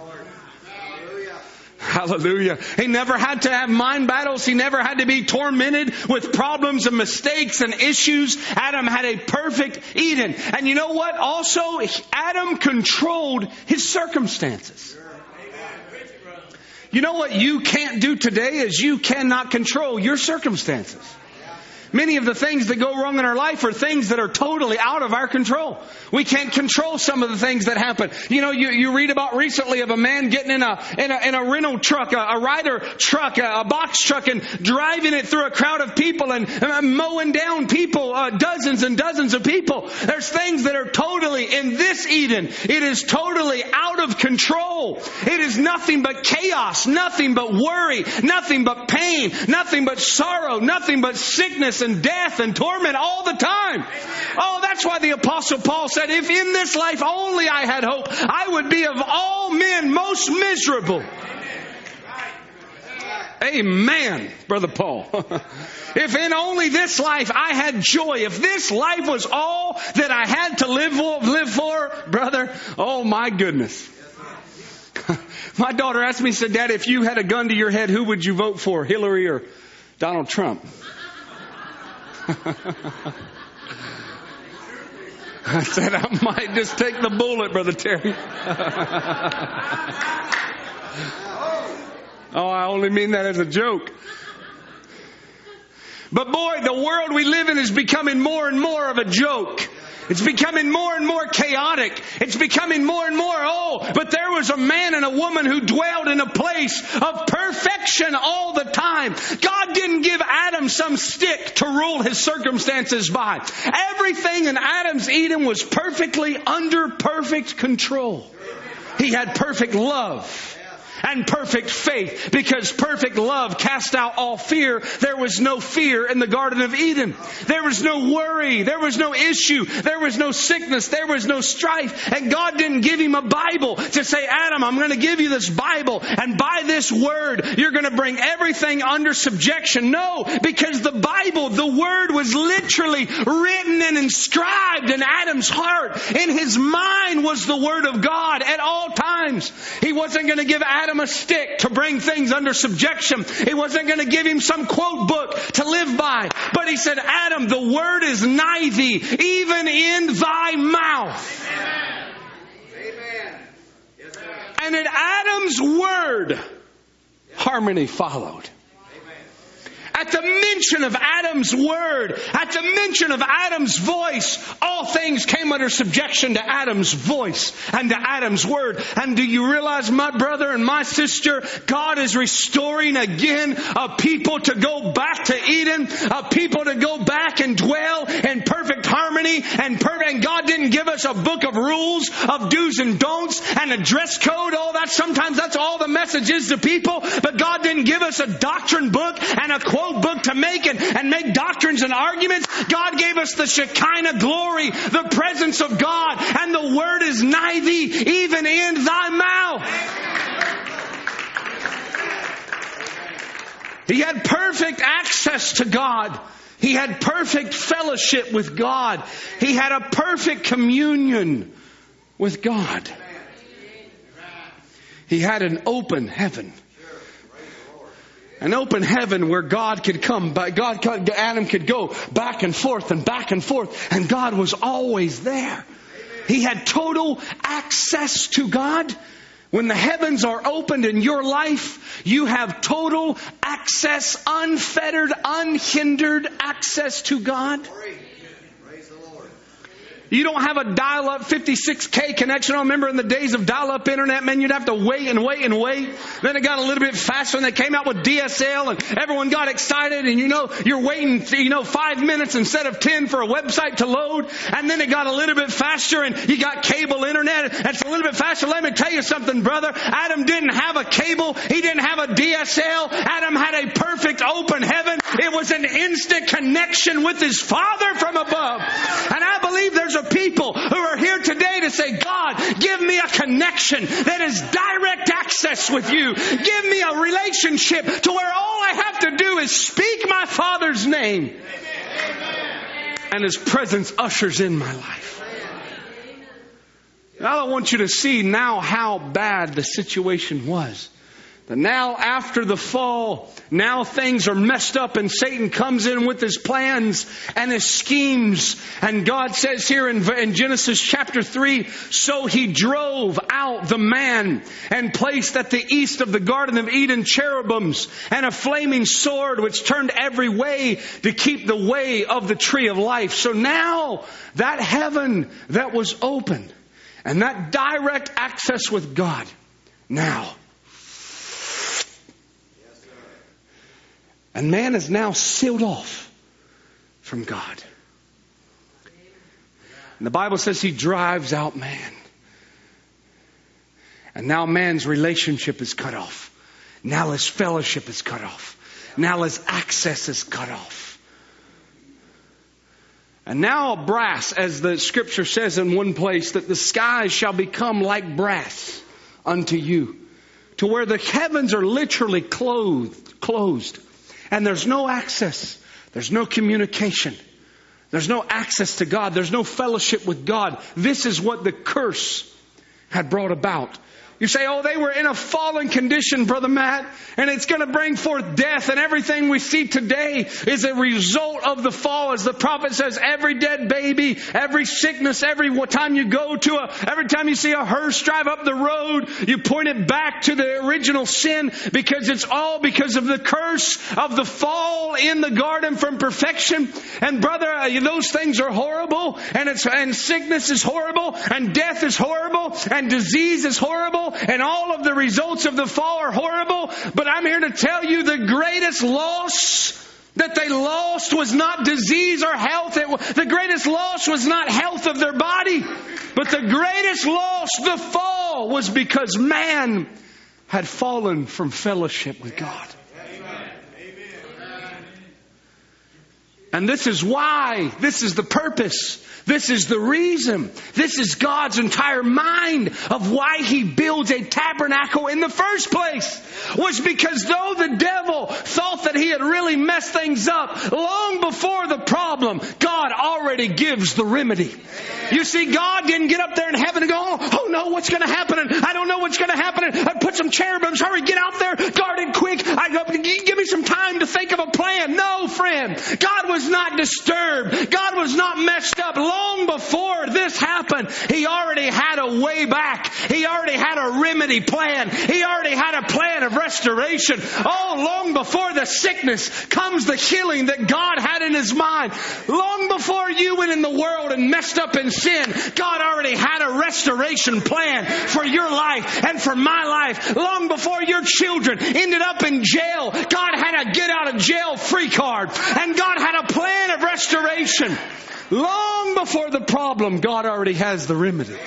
Hallelujah. He never had to have mind battles. He never had to be tormented with problems and mistakes and issues. Adam had a perfect Eden. And you know what? Also, Adam controlled his circumstances. You know what you can't do today is you cannot control your circumstances. Many of the things that go wrong in our life are things that are totally out of our control. We can't control some of the things that happen. You know, you read about recently of a man getting in a rental truck, a rider truck, a box truck, and driving it through a crowd of people and mowing down people, dozens and dozens of people. There's things that are totally in this Eden. It is totally out of control. It is nothing but chaos, nothing but worry, nothing but pain, nothing but sorrow, nothing but sickness and death and torment all the time. Oh, that's why the Apostle Paul said, if in this life only I had hope, I would be of all men most miserable. Amen, Brother Paul. If in only this life I had joy, if this life was all that I had to live for, brother, oh my goodness. My daughter asked me, said, Dad, if you had a gun to your head, who would you vote for, Hillary or Donald Trump? I said, I might just take the bullet, Brother Terry. Oh, I only mean that as a joke. But boy, the world we live in is becoming more and more of a joke. It's becoming more and more chaotic. It's becoming more and more, but there was a man and a woman who dwelled in a place of perfection all the time. God didn't give Adam some stick to rule his circumstances by. Everything in Adam's Eden was perfectly under perfect control. He had perfect love and perfect faith, because perfect love cast out all fear. There was no fear in the Garden of Eden. There was no worry. There was no issue. There was no sickness. There was no strife. And God didn't give him a Bible to say, Adam, I'm going to give you this Bible, and by this word, you're going to bring everything under subjection. No, because the Bible, the word, was literally written and inscribed in Adam's heart. In his mind was the word of God at all times. He wasn't going to give Adam a stick to bring things under subjection. He wasn't going to give him some quote book to live by. But he said, Adam, the word is nigh thee, even in thy mouth. Amen. Yes, and at Adam's word, harmony followed. At the mention of Adam's word, at the mention of Adam's voice, all things came under subjection to Adam's voice and to Adam's word. And do you realize, my brother and my sister, God is restoring again a people to go back to Eden, a people to go back and dwell in perfect harmony and God didn't give us a book of rules, of do's and don'ts and a dress code, all that. Sometimes that's all the message is to people, but God didn't give us a doctrine book and a quote book to make and make doctrines and arguments. God gave us the Shekinah glory, the presence of God, and the word is nigh thee, even in thy mouth. He had perfect access to God. He had perfect fellowship with God. He had a perfect communion with God. He had an open heaven. An open heaven where God could come, Adam could go back and forth, and God was always there. He had total access to God. When the heavens are opened in your life, you have total access, unfettered, unhindered access to God. You don't have a dial-up 56K connection. I remember in the days of dial-up internet, man, you'd have to wait and wait and wait. Then it got a little bit faster and they came out with DSL and everyone got excited and you're waiting, 5 minutes instead of 10 for a website to load. And then it got a little bit faster and you got cable internet. It's a little bit faster. Let me tell you something, brother. Adam didn't have a cable. He didn't have a DSL. Adam had a perfect open heaven. It was an instant connection with his Father from above. And I believe there's people who are here today to say, God, give me a connection that is direct access with you. Give me a relationship to where all I have to do is speak my Father's name. And His presence ushers in my life. Now I want you to see now how bad the situation was. But now after the fall, now things are messed up and Satan comes in with his plans and his schemes. And God says here in Genesis chapter 3, so He drove out the man and placed at the east of the Garden of Eden cherubims and a flaming sword which turned every way to keep the way of the tree of life. So now that heaven that was open and that direct access with God, now. And man is now sealed off from God. And the Bible says He drives out man. And now man's relationship is cut off. Now his fellowship is cut off. Now his access is cut off. And now brass, as the scripture says in one place, that the skies shall become like brass unto you. To where the heavens are literally closed. And there's no access. There's no communication. There's no access to God. There's no fellowship with God. This is what the curse had brought about. You say, oh, they were in a fallen condition, Brother Matt, and it's going to bring forth death. And everything we see today is a result of the fall. As the prophet says, every dead baby, every sickness, every time you see a hearse drive up the road, you point it back to the original sin, because it's all because of the curse of the fall in the garden from perfection. And brother, those things are horrible, and sickness is horrible, and death is horrible, and disease is horrible. And all of the results of the fall are horrible. But I'm here to tell you the greatest loss that they lost was not disease or health. The greatest loss was not health of their body. But the greatest loss, the fall, was because man had fallen from fellowship with God. And this is why, this is the purpose, this is the reason, this is God's entire mind of why He builds a tabernacle in the first place. Was because though the devil thought that he had really messed things up, long before the problem, God already gives the remedy. You see, God didn't get up there in heaven and go, oh no, what's going to happen? And I don't know what's going to happen. And put some cherubims, hurry, get out there, guard it quick. Give me some time to think of a plan. No, friend. God was not disturbed. God was not messed up. Long before this happened, He already had a a way back. He already had a remedy plan. He already had a plan of restoration. Oh, long before the sickness comes the healing that God had in His mind. Long before you went in the world and messed up in sin, God already had a restoration plan for your life and for my life. Long before your children ended up in jail, God had a get out of jail free card. And God had a plan of restoration. Long before the problem, God already has the remedy.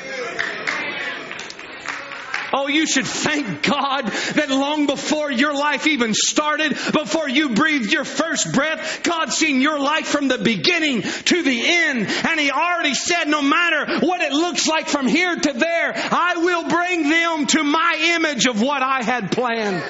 Oh, you should thank God that long before your life even started, before you breathed your first breath, God's seen your life from the beginning to the end. And He already said, no matter what it looks like from here to there, I will bring them to my image of what I had planned.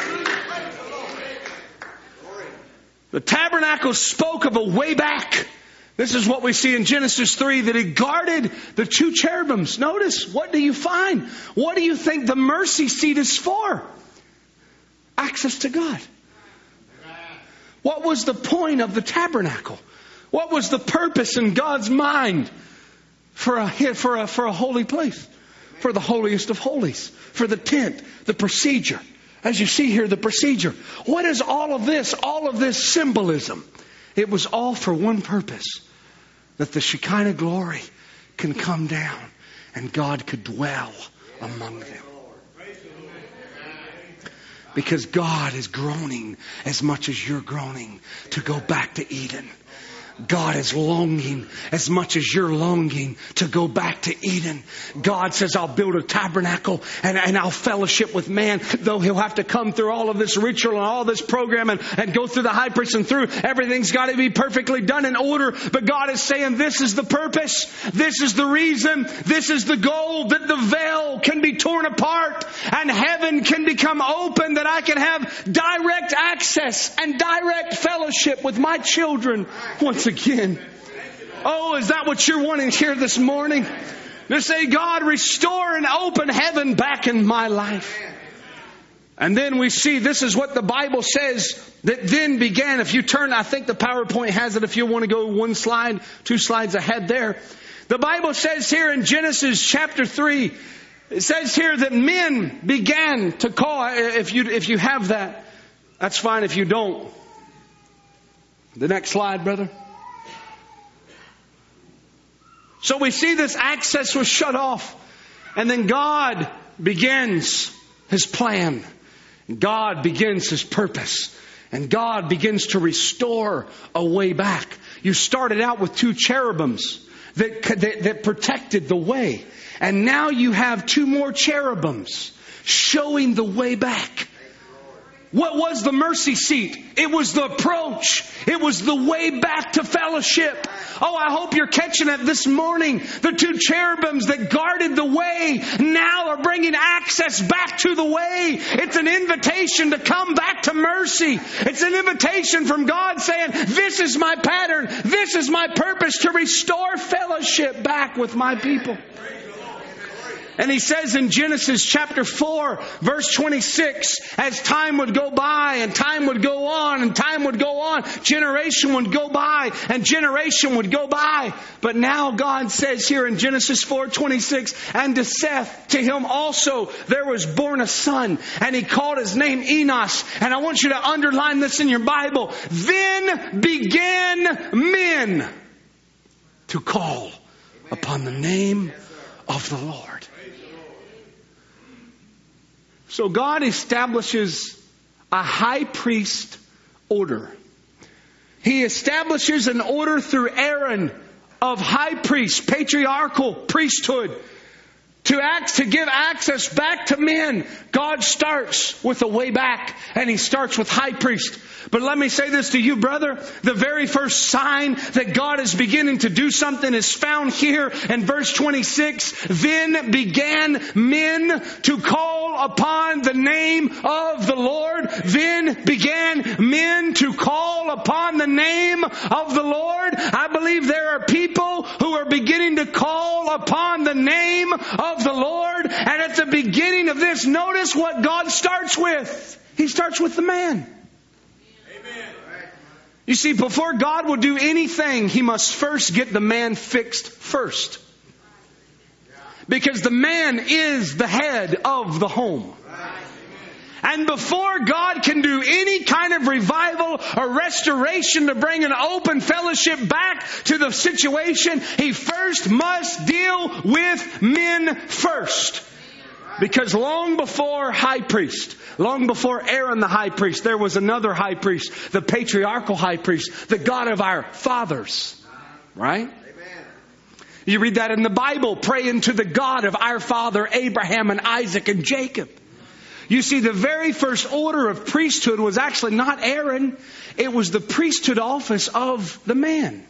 The tabernacle spoke of a way back. This is what we see in Genesis 3, that He guarded the two cherubims. Notice, what do you find? What do you think the mercy seat is for? Access to God. What was the point of the tabernacle? What was the purpose in God's mind for a holy place? For the holiest of holies. For the tent, the procedure. As you see here, the procedure. What is all of this? All of this symbolism. It was all for one purpose. That the Shekinah glory can come down and God could dwell among them. Because God is groaning as much as you're groaning to go back to Eden. God is longing as much as you're longing to go back to Eden. God says, I'll build a tabernacle and I'll fellowship with man, though He'll have to come through all of this ritual and all this program and go through the high priest and through. Everything's got to be perfectly done in order. But God is saying, this is the purpose. This is the reason. This is the goal, that the veil can be torn apart and heaven can become open, that I can have direct access and direct fellowship with my children once again. Oh, is that what you're wanting here this morning? To say, God, restore and open heaven back in my life. And then we see, this is what the Bible says, that then began. If you turn, I think the PowerPoint has it, if you want to go one slide, two slides ahead there. The Bible says here in Genesis chapter 3, it says here that men began to call. If you have that, that's fine. If you don't, the next slide, brother. So we see this access was shut off. And then God begins His plan. God begins His purpose. And God begins to restore a way back. You started out with two cherubims that protected the way. And now you have two more cherubims showing the way back. What was the mercy seat? It was the approach. It was the way back to fellowship. Oh, I hope you're catching it this morning. The two cherubims that guarded the way now are bringing access back to the way. It's an invitation to come back to mercy. It's an invitation from God saying, this is my pattern. This is my purpose, to restore fellowship back with my people. And He says in Genesis chapter 4, verse 26, as time would go by and time would go on and time would go on, generation would go by and generation would go by. But now God says here in Genesis 4:26, and to Seth, to him also there was born a son, and he called his name Enos. And I want you to underline this in your Bible. Then began men to call upon the name of the Lord. So God establishes a high priest order. He establishes an order through Aaron of high priest, patriarchal priesthood, to give access back to men. God starts with a way back, and He starts with high priest. But let me say this to you, brother. The very first sign that God is beginning to do something is found here in verse 26. Then began men to call upon the name of the Lord. Then began men to call upon the name of the Lord. I believe there are people who are beginning to call upon the name of the Lord. And at the beginning of this, notice what God starts with. He starts with the man. You see, before God will do anything, He must first get the man fixed first. Because the man is the head of the home. And before God can do any kind of revival or restoration to bring an open fellowship back to the situation, He first must deal with men first. Because long before high priest, long before Aaron the high priest, there was another high priest, the patriarchal high priest, the God of our fathers. Right? You read that in the Bible, praying to the God of our father Abraham and Isaac and Jacob. You see, the very first order of priesthood was actually not Aaron. It was the priesthood office of the man.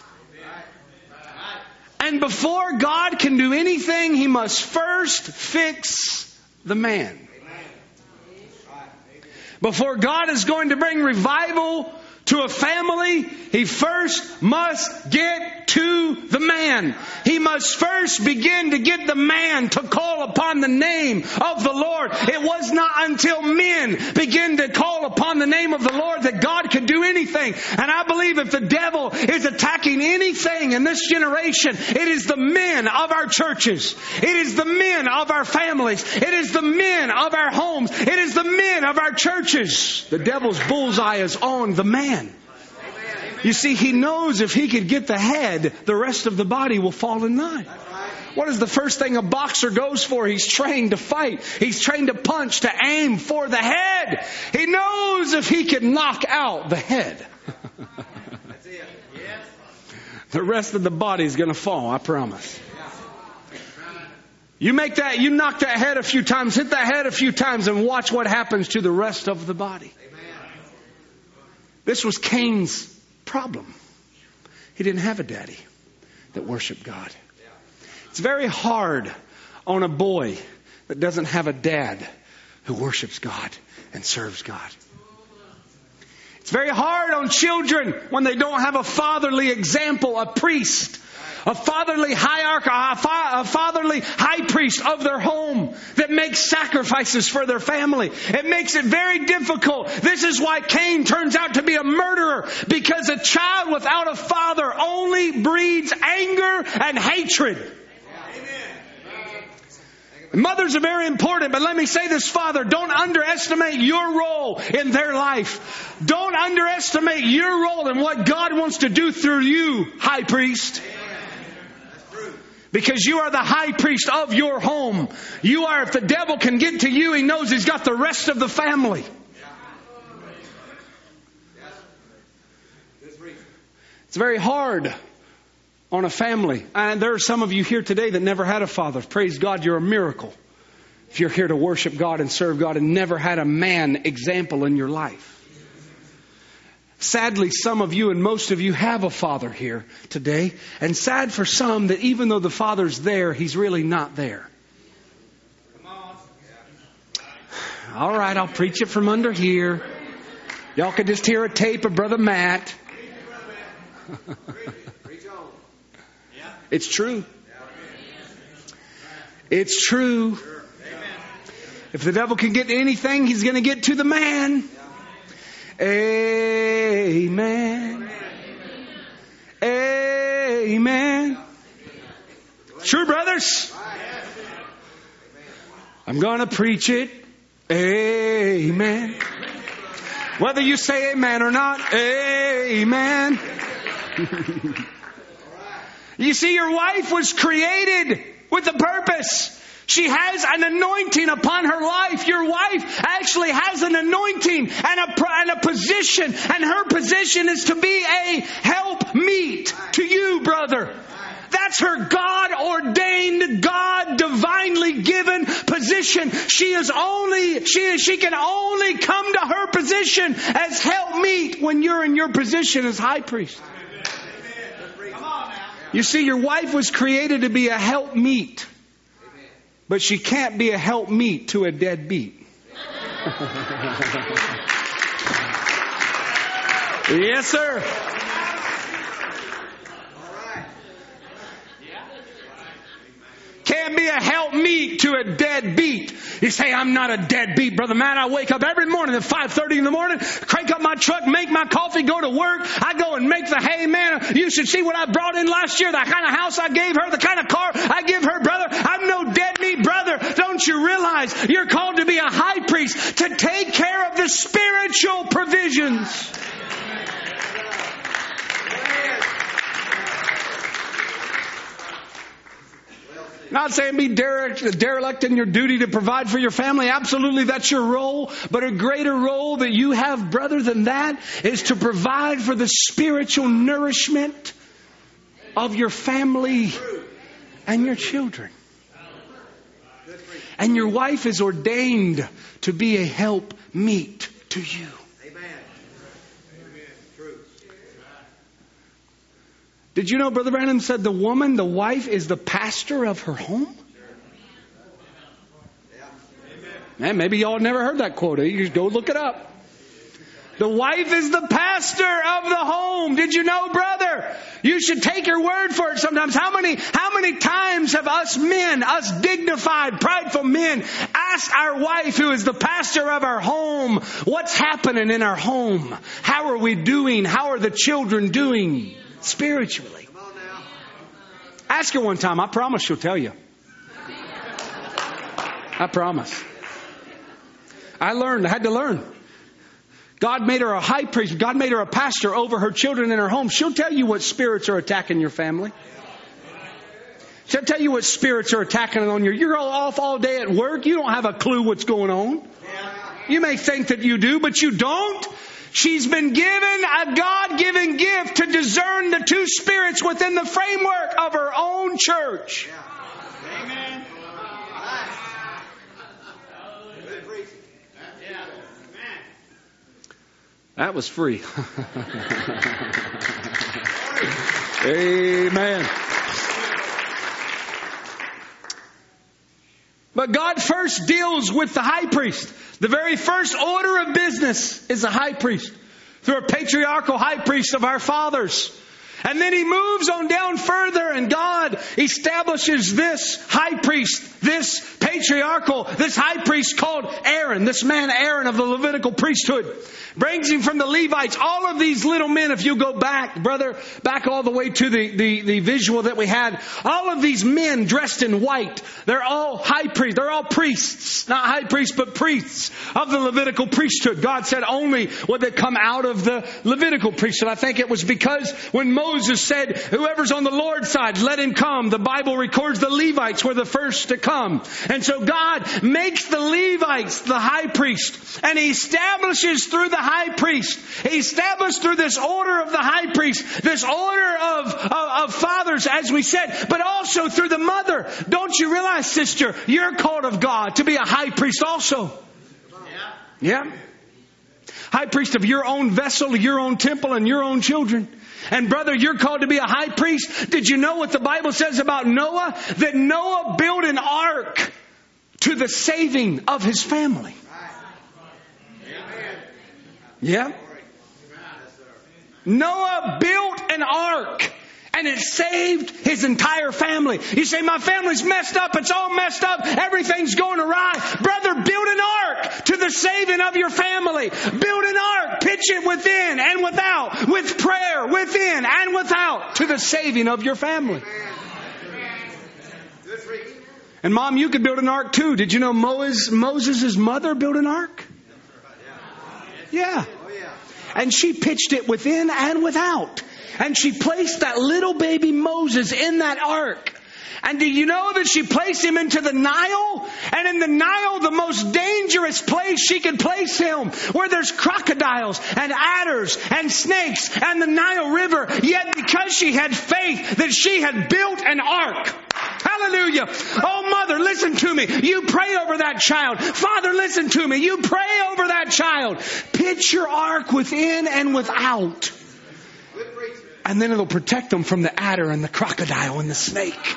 And before God can do anything, He must first fix the man. Before God is going to bring revival to a family, He first must get to the man. He must first begin to get the man to call upon the name of the Lord. It was not until men begin to call upon the name of the Lord that God could do anything. And I believe if the devil is attacking anything in this generation, it is the men of our churches. It is the men of our families. It is the men of our homes. It is the men of our churches. The devil's bullseye is on the man. You see, he knows if he could get the head, the rest of the body will fall in line. What is the first thing a boxer goes for? He's trained to fight. He's trained to punch, to aim for the head. He knows if he can knock out the head, the rest of the body is going to fall, I promise. You knock that head a few times, hit that head a few times, and watch what happens to the rest of the body. This was Cain's problem. He didn't have a daddy that worshiped God. It's very hard on a boy that doesn't have a dad who worships God and serves God. It's very hard on children when they don't have a fatherly example, a priest, a fatherly hierarch, a fatherly high priest of their home that makes sacrifices for their family. It makes it very difficult. This is why Cain turns out to be a murderer, because a child without a father only breeds anger and hatred. Mothers are very important, but let me say this, Father, don't underestimate your role in their life. Don't underestimate your role in what God wants to do through you, high priest. Because you are the high priest of your home. You are, if the devil can get to you, he knows he's got the rest of the family. It's very hard on a family. And there are some of you here today that never had a father. Praise God, you're a miracle. If you're here to worship God and serve God and never had a man example in your life. Sadly, some of you and most of you have a father here today. And sad for some that even though the father's there, he's really not there. All right, I'll preach it from under here. Y'all could just hear a tape of Brother Matt. It's true. It's true. If the devil can get anything, he's going to get to the man. Amen. Amen. True, brothers. I'm going to preach it. Amen. Whether you say amen or not, amen. You see, your wife was created with a purpose. She has an anointing upon her life. Your wife actually has an anointing and a position. And her position is to be a helpmeet to you, brother. That's her God-ordained, God-divinely given position. She can only come to her position as helpmeet when you're in your position as high priest. You see, your wife was created to be a helpmeet. But she can't be a helpmeet to a deadbeat. Yes, sir. Can't be a helpmeet beat to a dead beat. You say, I'm not a dead beat, Brother Matt. I wake up every morning at 5:30 in the morning, crank up my truck, make my coffee, go to work. I go and make the hay. Man, you should see what I brought in last year, the kind of house I gave her, the kind of car I give her, brother. I'm no dead meat, brother. Don't you realize you're called to be a high priest to take care of the spiritual provisions? Not saying be derelict in your duty to provide for your family. Absolutely, that's your role. But a greater role that you have, brother, than that is to provide for the spiritual nourishment of your family and your children. And your wife is ordained to be a help meet to you. Did you know Brother Branham said the wife, is the pastor of her home? Man, maybe y'all never heard that quote. You just go look it up. The wife is the pastor of the home. Did you know, brother? You should take your word for it sometimes. How many times have us men, us dignified, prideful men, asked our wife, who is the pastor of our home, what's happening in our home? How are we doing? How are the children doing? Spiritually. Ask her one time. I promise she'll tell you. I promise. I had to learn. God made her a high priest. God made her a pastor over her children in her home. She'll tell you what spirits are attacking your family. She'll tell you what spirits are attacking on you. You're all off all day at work. You don't have a clue what's going on. You may think that you do, but you don't. She's been given a God-given gift to discern the two spirits within the framework of her own church. Amen. That was free. Amen. But God first deals with the high priest. The very first order of business is a high priest. Through a patriarchal high priest of our fathers. And then he moves on down further, and God establishes this high priest, this high priest called Aaron, this man Aaron of the Levitical priesthood. Brings him from the Levites. All of these little men, if you go back, brother, back all the way to the visual that we had, all of these men dressed in white, they're all high priests. They're all priests. Not high priests, but priests of the Levitical priesthood. God said only would they come out of the Levitical priesthood. I think it was because when Moses said, whoever's on the Lord's side, let him come. The Bible records the Levites were the first to come. And so God makes the Levites the high priest. And he establishes through the high priest, he established through this order of the high priest, this order of fathers, as we said, but also through the mother. Don't you realize, sister, you're called of God to be a high priest also? Yeah. High priest of your own vessel, your own temple, and your own children. And brother, you're called to be a high priest. Did you know what the Bible says about Noah? That Noah built an ark to the saving of his family. Yeah. Noah built an ark and it saved his entire family. You say, my family's messed up. It's all messed up. Everything's going awry. Brother, build an ark to the saving of your family. Build an ark. Pitch it within and without. With prayer within and without to the saving of your family. And mom, you could build an ark too. Did you know Moses' mother built an ark? Yeah. And she pitched it within and without. And she placed that little baby Moses in that ark. And do you know that she placed him into the Nile? And in the Nile, the most dangerous place she could place him, where there's crocodiles and adders and snakes and the Nile River. Yet because she had faith that she had built an ark. Hallelujah. Oh, mother, listen to me. You pray over that child. Father, listen to me. You pray over that child. Pitch your ark within and without. And then it'll protect them from the adder and the crocodile and the snake.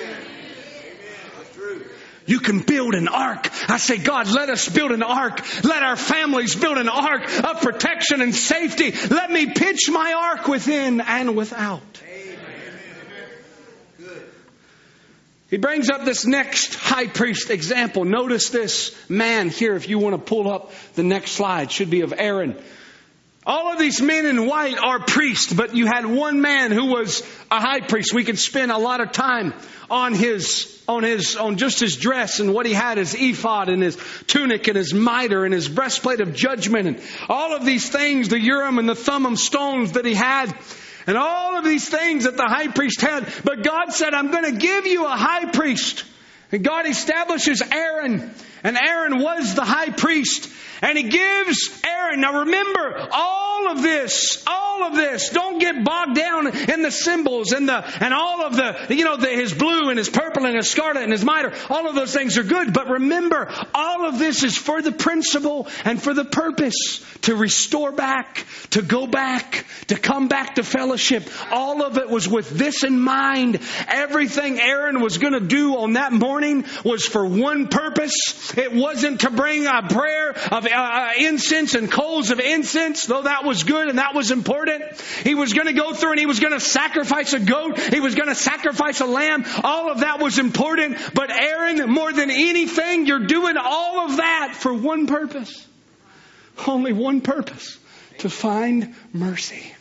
You can build an ark. I say, God, let us build an ark. Let our families build an ark of protection and safety. Let me pitch my ark within and without. He brings up this next high priest example. Notice this man here, if you want to pull up the next slide, should be of Aaron. All of these men in white are priests, but you had one man who was a high priest. We could spend a lot of time on just his dress and what he had, his ephod and his tunic and his mitre and his breastplate of judgment and all of these things, the Urim and the Thummim stones that he had. And all of these things that the high priest had. But God said, I'm going to give you a high priest. And God establishes Aaron. And Aaron was the high priest. And He gives Aaron. Now remember, all of this, don't get bogged down in the symbols and all of his blue and his purple and his scarlet and his mitre. All of those things are good. But remember, all of this is for the principle and for the purpose to restore back, to go back, to come back to fellowship. All of it was with this in mind. Everything Aaron was going to do on that morning was for one purpose. It wasn't to bring a prayer of incense and coals of incense, though that was good and that was important. He was going to go through and he was going to sacrifice a goat. He was going to sacrifice a lamb. All of that was important. But Aaron, more than anything, you're doing all of that for one purpose. Only one purpose. To find mercy.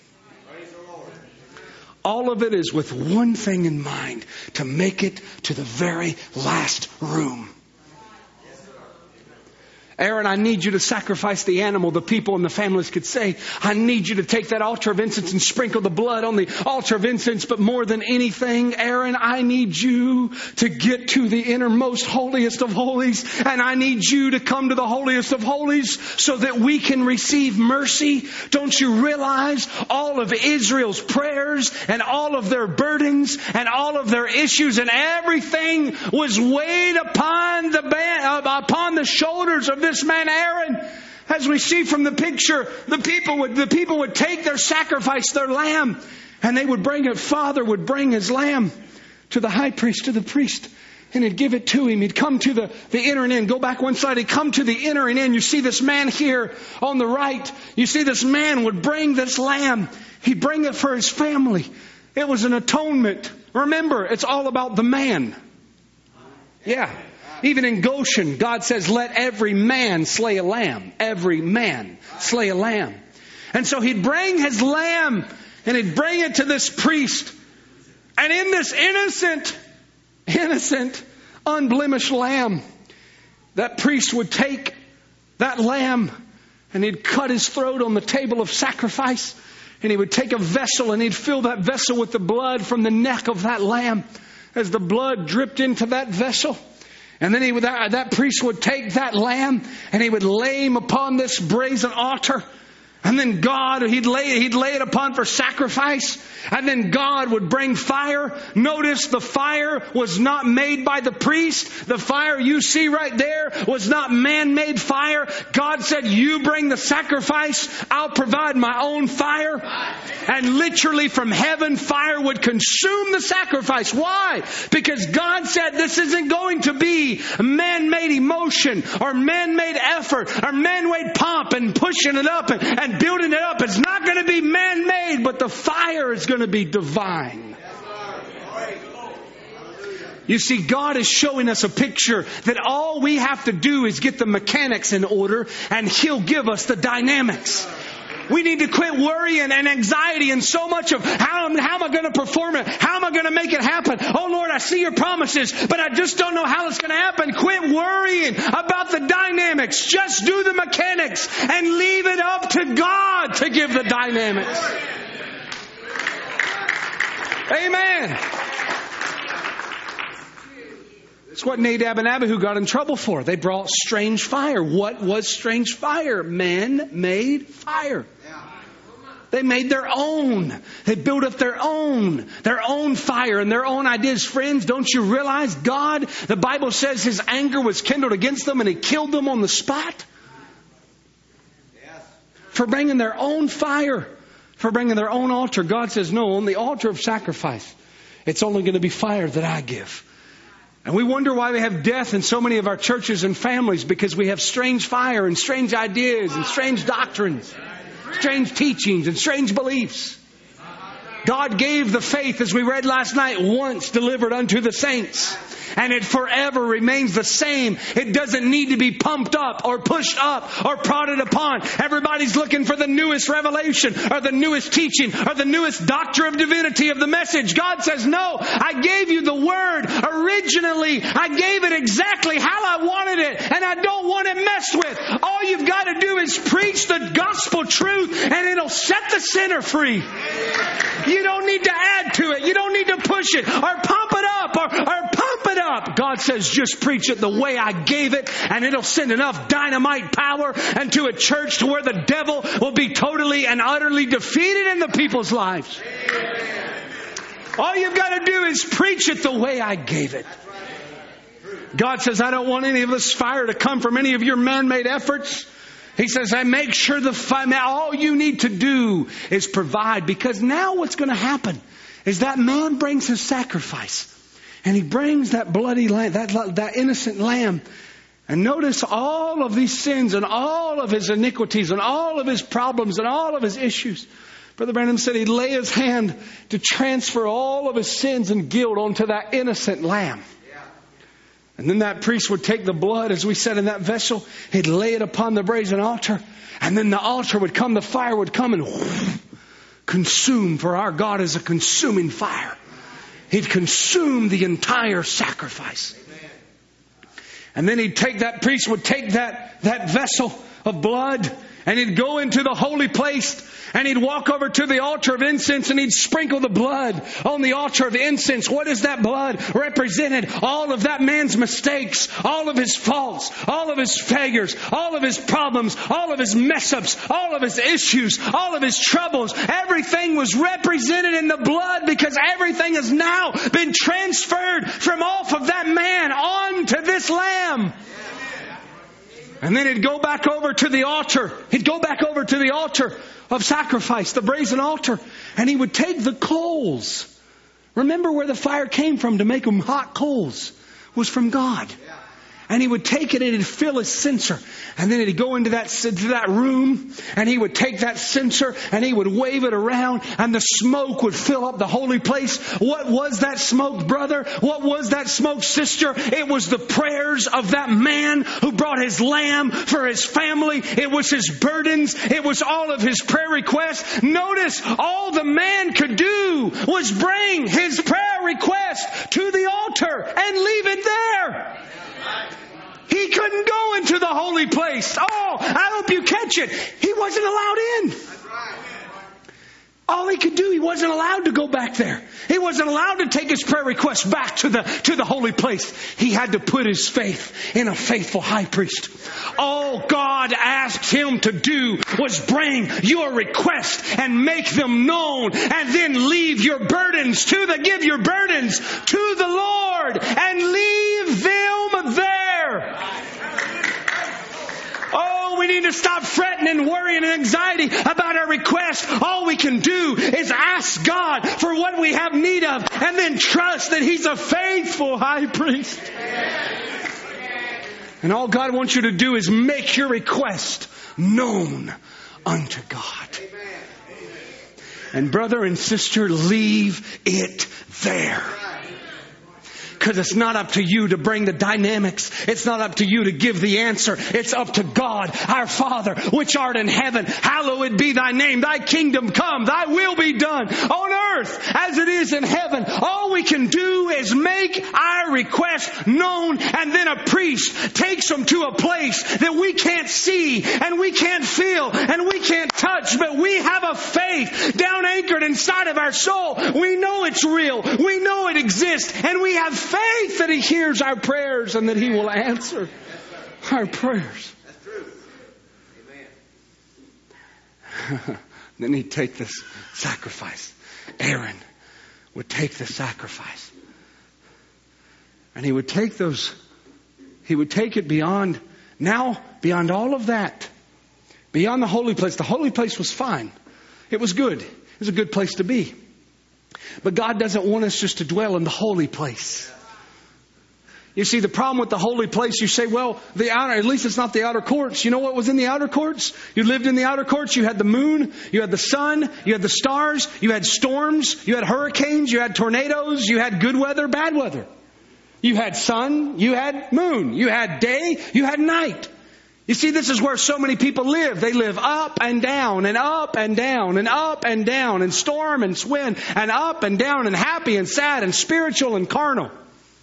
All of it is with one thing in mind. To make it to the very last room. Aaron, I need you to sacrifice the animal. The people and the families could say, I need you to take that altar of incense and sprinkle the blood on the altar of incense. But more than anything, Aaron, I need you to get to the innermost holiest of holies. And I need you to come to the holiest of holies so that we can receive mercy. Don't you realize all of Israel's prayers and all of their burdens and all of their issues and everything was weighed upon the shoulders of this man Aaron? As we see from the picture, the people would take their sacrifice, their lamb, and they would bring it. Father would bring his lamb to the high priest, to the priest, and he'd give it to him. He'd come to the inner and in. Go back one side. He'd come to the inner and in. You see this man here on the right. You see this man would bring this lamb. He'd bring it for his family. It was an atonement. Remember, it's all about the man. Yeah. Even in Goshen, God says, let every man slay a lamb. Every man slay a lamb. And so he'd bring his lamb and he'd bring it to this priest. And in this innocent, unblemished lamb, that priest would take that lamb and he'd cut his throat on the table of sacrifice. And he would take a vessel and he'd fill that vessel with the blood from the neck of that lamb. As the blood dripped into that vessel. And then that priest would take that lamb and he would lay him upon this brazen altar. And then he'd lay it upon for sacrifice. And then God would bring fire. Notice the fire was not made by the priest. The fire you see right there was not man-made fire. God said, you bring the sacrifice, I'll provide my own fire. And literally from heaven, fire would consume the sacrifice. Why? Because God said this isn't going to be man-made emotion or man-made effort or man-made pomp and pushing it up and building it up. It's not going to be man-made, but the fire is going to be divine. You see, God is showing us a picture that all we have to do is get the mechanics in order and He'll give us the dynamics. We need to quit worrying and anxiety and so much of how am I going to perform it? How am I going to make it happen? Oh Lord, I see your promises, but I just don't know how it's going to happen. Quit worrying about the dynamics. Just do the mechanics and leave it up to God to give the dynamics. Amen. It's what Nadab and Abihu got in trouble for. They brought strange fire. What was strange fire? Man-made fire. They made their own. They built up their own fire and their own ideas. Friends, don't you realize God, the Bible says His anger was kindled against them and He killed them on the spot? For bringing their own fire, for bringing their own altar. God says, no, on the altar of sacrifice, it's only going to be fire that I give. And we wonder why we have death in so many of our churches and families, because we have strange fire and strange ideas and strange doctrines, strange teachings and strange beliefs. God gave the faith, as we read last night, once delivered unto the saints. And it forever remains the same. It doesn't need to be pumped up or pushed up or prodded upon. Everybody's looking for the newest revelation or the newest teaching or the newest doctrine of divinity of the message. God says, no, I gave you the Word originally. I gave it exactly how I wanted it, and I don't want it messed with. All you've got to do is preach the gospel truth, and it'll set the sinner free. You don't need to add to it. You don't need to push it or pump it up or pump it up. God says, just preach it the way I gave it, and it'll send enough dynamite power into a church to where the devil will be totally and utterly defeated in the people's lives. All you've got to do is preach it the way I gave it. God says, I don't want any of this fire to come from any of your man-made efforts. He says, I make sure the fire, all you need to do is provide. Because now what's going to happen is that man brings his sacrifice. And he brings that bloody lamb, that innocent lamb. And notice all of these sins and all of his iniquities and all of his problems and all of his issues. Brother Branham said he'd lay his hand to transfer all of his sins and guilt onto that innocent lamb. And then that priest would take the blood, as we said, in that vessel. He'd lay it upon the brazen altar. And then the altar would come, the fire would come and consume. For our God is a consuming fire. He'd consume the entire sacrifice. And then that priest would take that vessel of blood, and he'd go into the holy place, and he'd walk over to the altar of incense, and he'd sprinkle the blood on the altar of incense. What is that blood? Represented all of that man's mistakes, all of his faults, all of his failures, all of his problems, all of his mess-ups, all of his issues, all of his troubles. Everything was represented in the blood, because everything has now been transferred from off of that man onto this lamb. And then he'd go back over to the altar. He'd go back over to the altar of sacrifice, the brazen altar. And he would take the coals. Remember where the fire came from to make them hot coals. Was from God. And he would take it and he'd fill his censer. And then he'd go into that room, and he would take that censer and he would wave it around, and the smoke would fill up the holy place. What was that smoke, brother? What was that smoke, sister? It was the prayers of that man who brought his lamb for his family. It was his burdens. It was all of his prayer requests. Notice, all the man could do was bring his prayer request to the altar and leave it there. He couldn't go into the holy place. Oh, I hope you catch it. He wasn't allowed in. All he could do, he wasn't allowed to go back there. He wasn't allowed to take his prayer request back to the holy place. He had to put his faith in a faithful high priest. All God asked him to do was bring your request and make them known, and then leave your burdens give your burdens to the Lord and leave them there. Oh, we need to stop fretting and worrying and anxiety about our request. All we can do is ask God for what we have need of, and then trust that He's a faithful high priest. And all God wants you to do is make your request known unto God. And brother and sister, leave it there. Because it's not up to you to bring the dynamics. It's not up to you to give the answer. It's up to God, our Father, which art in heaven. Hallowed be thy name. Thy kingdom come. Thy will be done on earth as it is in heaven. All we can do is make our request known, and then a priest takes them to a place that we can't see and we can't feel and we can't touch, but we have a faith down anchored inside of our soul. We know it's real. We know it exists, and we have faith that He hears our prayers and that He will answer our prayers. That's true. Amen. Then He'd take this sacrifice. Aaron would take the sacrifice. And he would take it beyond all of that. Beyond the holy place. The holy place was fine. It was good. It was a good place to be. But God doesn't want us just to dwell in the holy place. You see, the problem with the holy place, you say, well, at least it's not the outer courts. You know what was in the outer courts? You lived in the outer courts. You had the moon, you had the sun, you had the stars, you had storms, you had hurricanes, you had tornadoes, you had good weather, bad weather. You had sun, you had moon, you had day, you had night. You see, this is where so many people live. They live up and down and up and down and up and down and storm and wind and up and down and happy and sad and spiritual and carnal.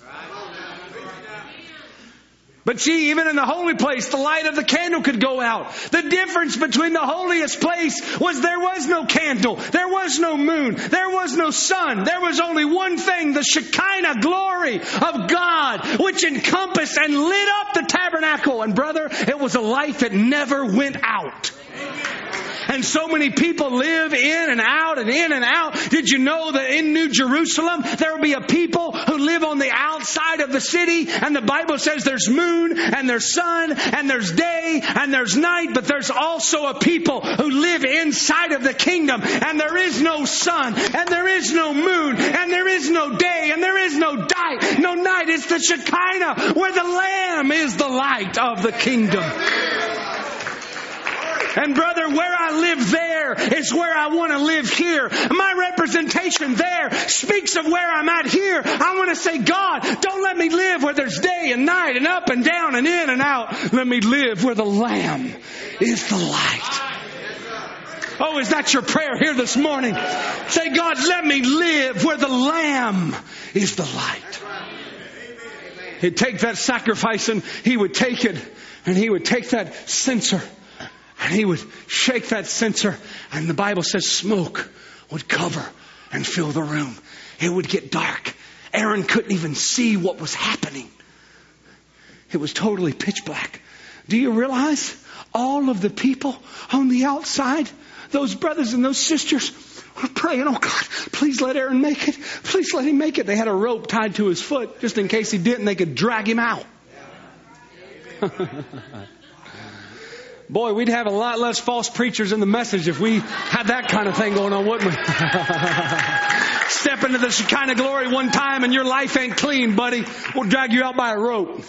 But see, even in the holy place, the light of the candle could go out. The difference between the holiest place was there was no candle. There was no moon. There was no sun. There was only one thing, the Shekinah glory of God, which encompassed and lit up the tabernacle. And brother, it was a light that never went out. And so many people live in and out and in and out. Did you know that in New Jerusalem, there will be a people who live on the outside of the city? And the Bible says there's moon and there's sun and there's day and there's night. But there's also a people who live inside of the kingdom. And there is no sun and there is no moon and there is no day and there is no night. It's the Shekinah where the Lamb is the light of the kingdom. And brother, where I live there is where I want to live here. My representation there speaks of where I'm at here. I want to say, God, don't let me live where there's day and night and up and down and in and out. Let me live where the Lamb is the light. Oh, is that your prayer here this morning? Say, God, let me live where the Lamb is the light. He'd take that sacrifice and He would take it and He would take that censer. And He would shake that censer, and the Bible says smoke would cover and fill the room. It would get dark. Aaron couldn't even see what was happening. It was totally pitch black. Do you realize all of the people on the outside, those brothers and those sisters, were praying, oh God, please let Aaron make it. Please let him make it. They had a rope tied to his foot just in case he didn't, they could drag him out. Boy, we'd have a lot less false preachers in the message if we had that kind of thing going on, wouldn't we? Step into the Shekinah glory one time and your life ain't clean, buddy. We'll drag you out by a rope.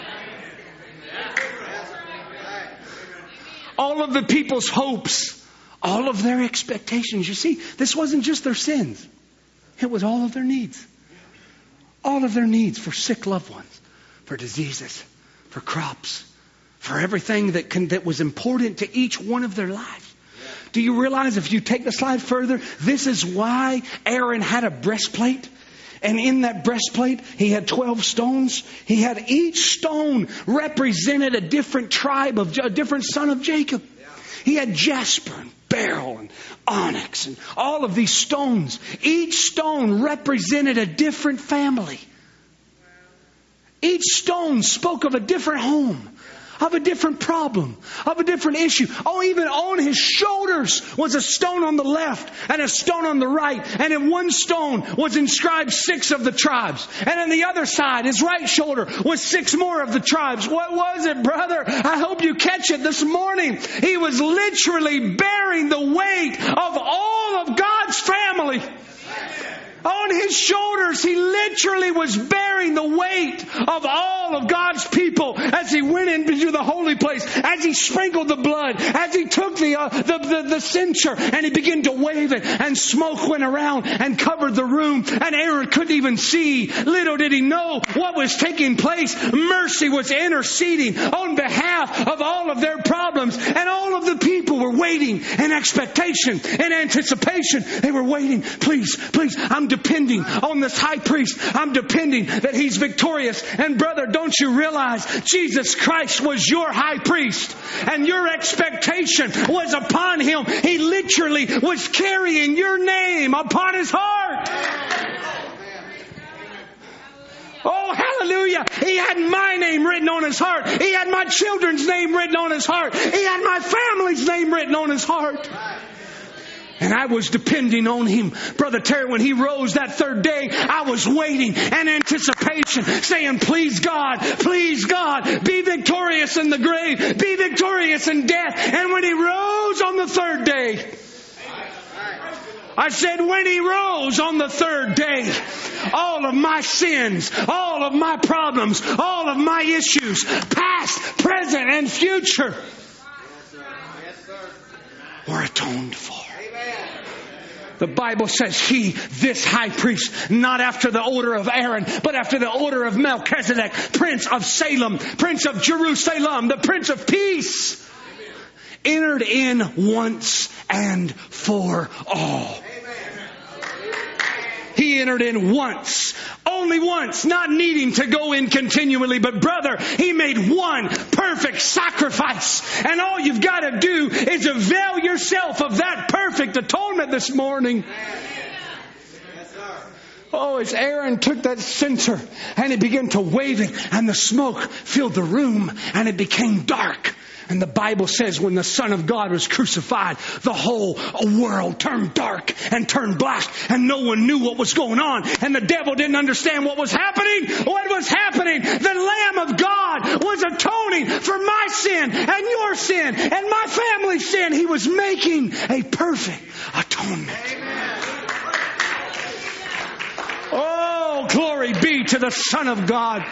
All of the people's hopes, all of their expectations. You see, this wasn't just their sins. It was all of their needs. All of their needs for sick loved ones, for diseases, for crops, for everything that was important to each one of their lives. Do you realize, if you take the slide further, this is why Aaron had a breastplate. And in that breastplate, he had 12 stones. He had each stone represented a different tribe, a different son of Jacob. He had jasper and beryl and onyx and all of these stones. Each stone represented a different family. Each stone spoke of a different home, of a different problem, of a different issue. Oh, even on his shoulders was a stone on the left and a stone on the right. And in one stone was inscribed 6 of the tribes. And on the other side, his right shoulder, was 6 more of the tribes. What was it, brother? I hope you catch it this morning. He was literally bearing the weight of all of God's family. On his shoulders, he literally was bearing the weight of all of God's people as he went into the holy place, as he sprinkled the blood, as he took the censer and he began to wave it, and smoke went around and covered the room, and Aaron couldn't even see. Little did he know what was taking place. Mercy was interceding on behalf of all of their problems, and all of the people were waiting in expectation and anticipation. They were waiting. Please, I'm depending on this high priest. I'm depending that he's victorious. And brother, don't you realize Jesus Christ was your high priest, and your expectation was upon him. He literally was carrying your name upon his heart. Oh, hallelujah. He had my name written on his heart. He had my children's name written on his heart. He had my family's name written on his heart. And I was depending on him. Brother Terry, when he rose that third day, I was waiting in anticipation, saying, please God, be victorious in the grave, be victorious in death. And when he rose on the third day, I said, when He rose on the third day, all of my sins, all of my problems, all of my issues, past, present, and future, were atoned for. The Bible says He, this high priest, not after the order of Aaron, but after the order of Melchizedek, Prince of Salem, Prince of Jerusalem, the Prince of Peace, entered in once and for all. He entered in once, only once, not needing to go in continually. But brother, He made one perfect sacrifice. And all you've got to do is avail yourself of that perfect atonement this morning. Oh, as Aaron took that censer and he began to wave it, and the smoke filled the room and it became dark. And the Bible says when the Son of God was crucified, the whole world turned dark and turned black, and no one knew what was going on. And the devil didn't understand what was happening. What was happening? The Lamb of God was atoning for my sin and your sin and my family's sin. He was making a perfect atonement. Oh, glory be to the Son of God.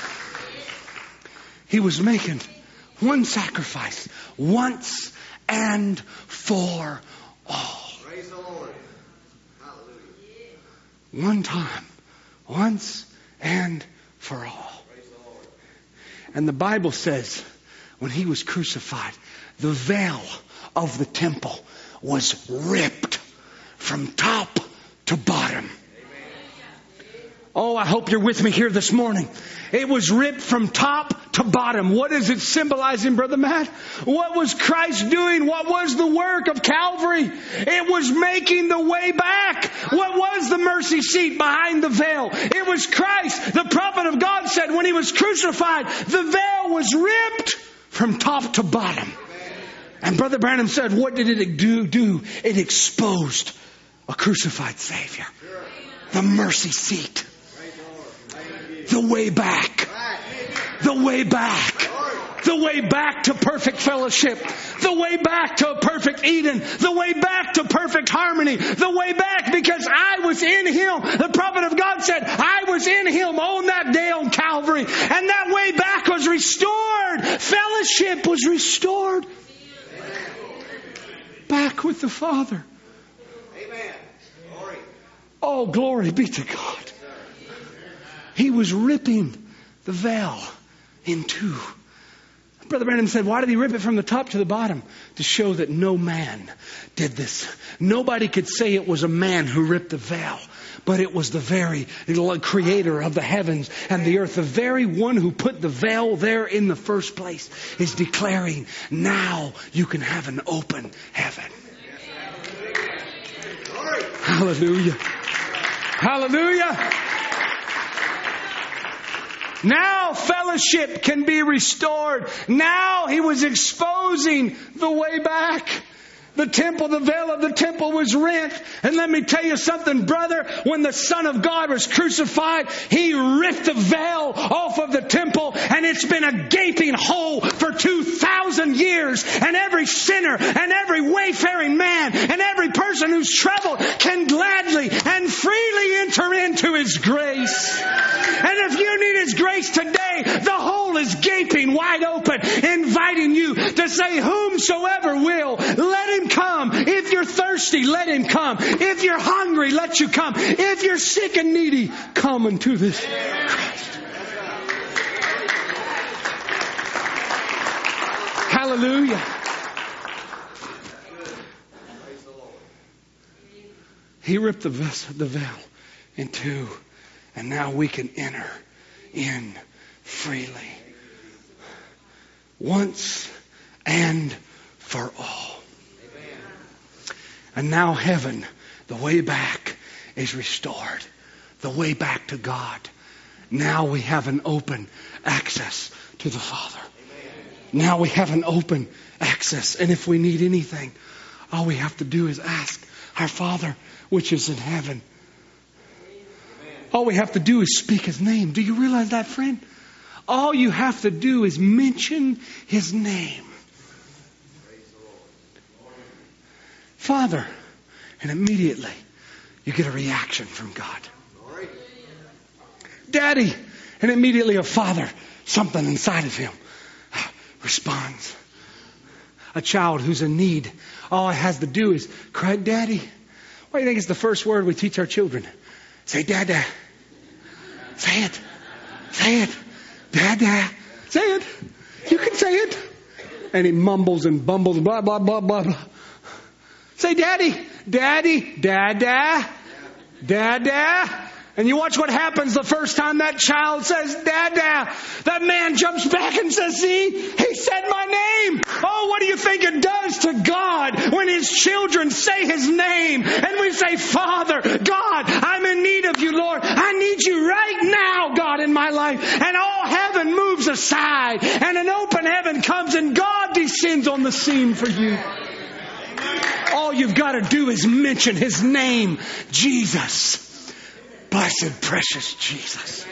He was making one sacrifice, once and for all. Praise the Lord. Hallelujah. One time, once and for all. Praise the Lord. And the Bible says, when He was crucified, the veil of the temple was ripped from top to bottom. Oh, I hope you're with me here this morning. It was ripped from top to bottom. What is it symbolizing, Brother Matt? What was Christ doing? What was the work of Calvary? It was making the way back. What was the mercy seat behind the veil? It was Christ. The prophet of God said when He was crucified, the veil was ripped from top to bottom. And Brother Branham said, what did it do? It exposed a crucified Savior. The mercy seat. The way back. The way back. The way back to perfect fellowship. The way back to a perfect Eden. The way back to perfect harmony. The way back because I was in Him. The prophet of God said, I was in Him on that day on Calvary. And that way back was restored. Fellowship was restored. Back with the Father. Amen. Glory. Oh, glory be to God. He was ripping the veil in two. Brother Branham said, why did He rip it from the top to the bottom? To show that no man did this. Nobody could say it was a man who ripped the veil. But it was the very creator of the heavens and the earth. The very one who put the veil there in the first place is declaring, now you can have an open heaven. Hallelujah. Hallelujah. Now fellowship can be restored. Now He was exposing the way back. The temple, the veil of the temple was rent. And let me tell you something, brother. When the Son of God was crucified, He ripped the veil off of the temple. And it's been a gaping hole for 2,000 years. And every sinner and every wayfaring man and every person who's troubled can gladly and freely enter into His grace. And if you need His grace today, the hole is gaping wide open, inviting you to say, whomsoever will, let him come. If you're thirsty, let him come. If you're hungry, let you come. If you're sick and needy, come unto this Christ. Hallelujah. He ripped the veil in two, and now we can enter in freely. Once and for all. And now heaven, the way back, is restored. The way back to God. Now we have an open access to the Father. Now we have an open access. And if we need anything, all we have to do is ask our Father, which is in heaven. All we have to do is speak His name. Do you realize that, friend? All you have to do is mention His name. Father, And immediately you get a reaction from God. Daddy. And immediately a father, something inside of him responds. A child who's in need, all it has to do is cry, Daddy. What do you think is the first word we teach our children? Say, Dada. Say it. Say it. Dada. Say it. You can say it. And he mumbles and bumbles, blah, blah, blah, blah, blah. Say, Daddy. Daddy. Dada. Dada. And you watch what happens the first time that child says, Dada. That man jumps back and says, see, he said my name. Oh, what do you think it does to God when His children say His name? And we say, Father, God, I'm in need of you, Lord. I need you right now, God, in my life. And all heaven moves aside. And an open heaven comes and God descends on the scene for you. All you've got to do is mention His name, Jesus. Blessed, precious Jesus.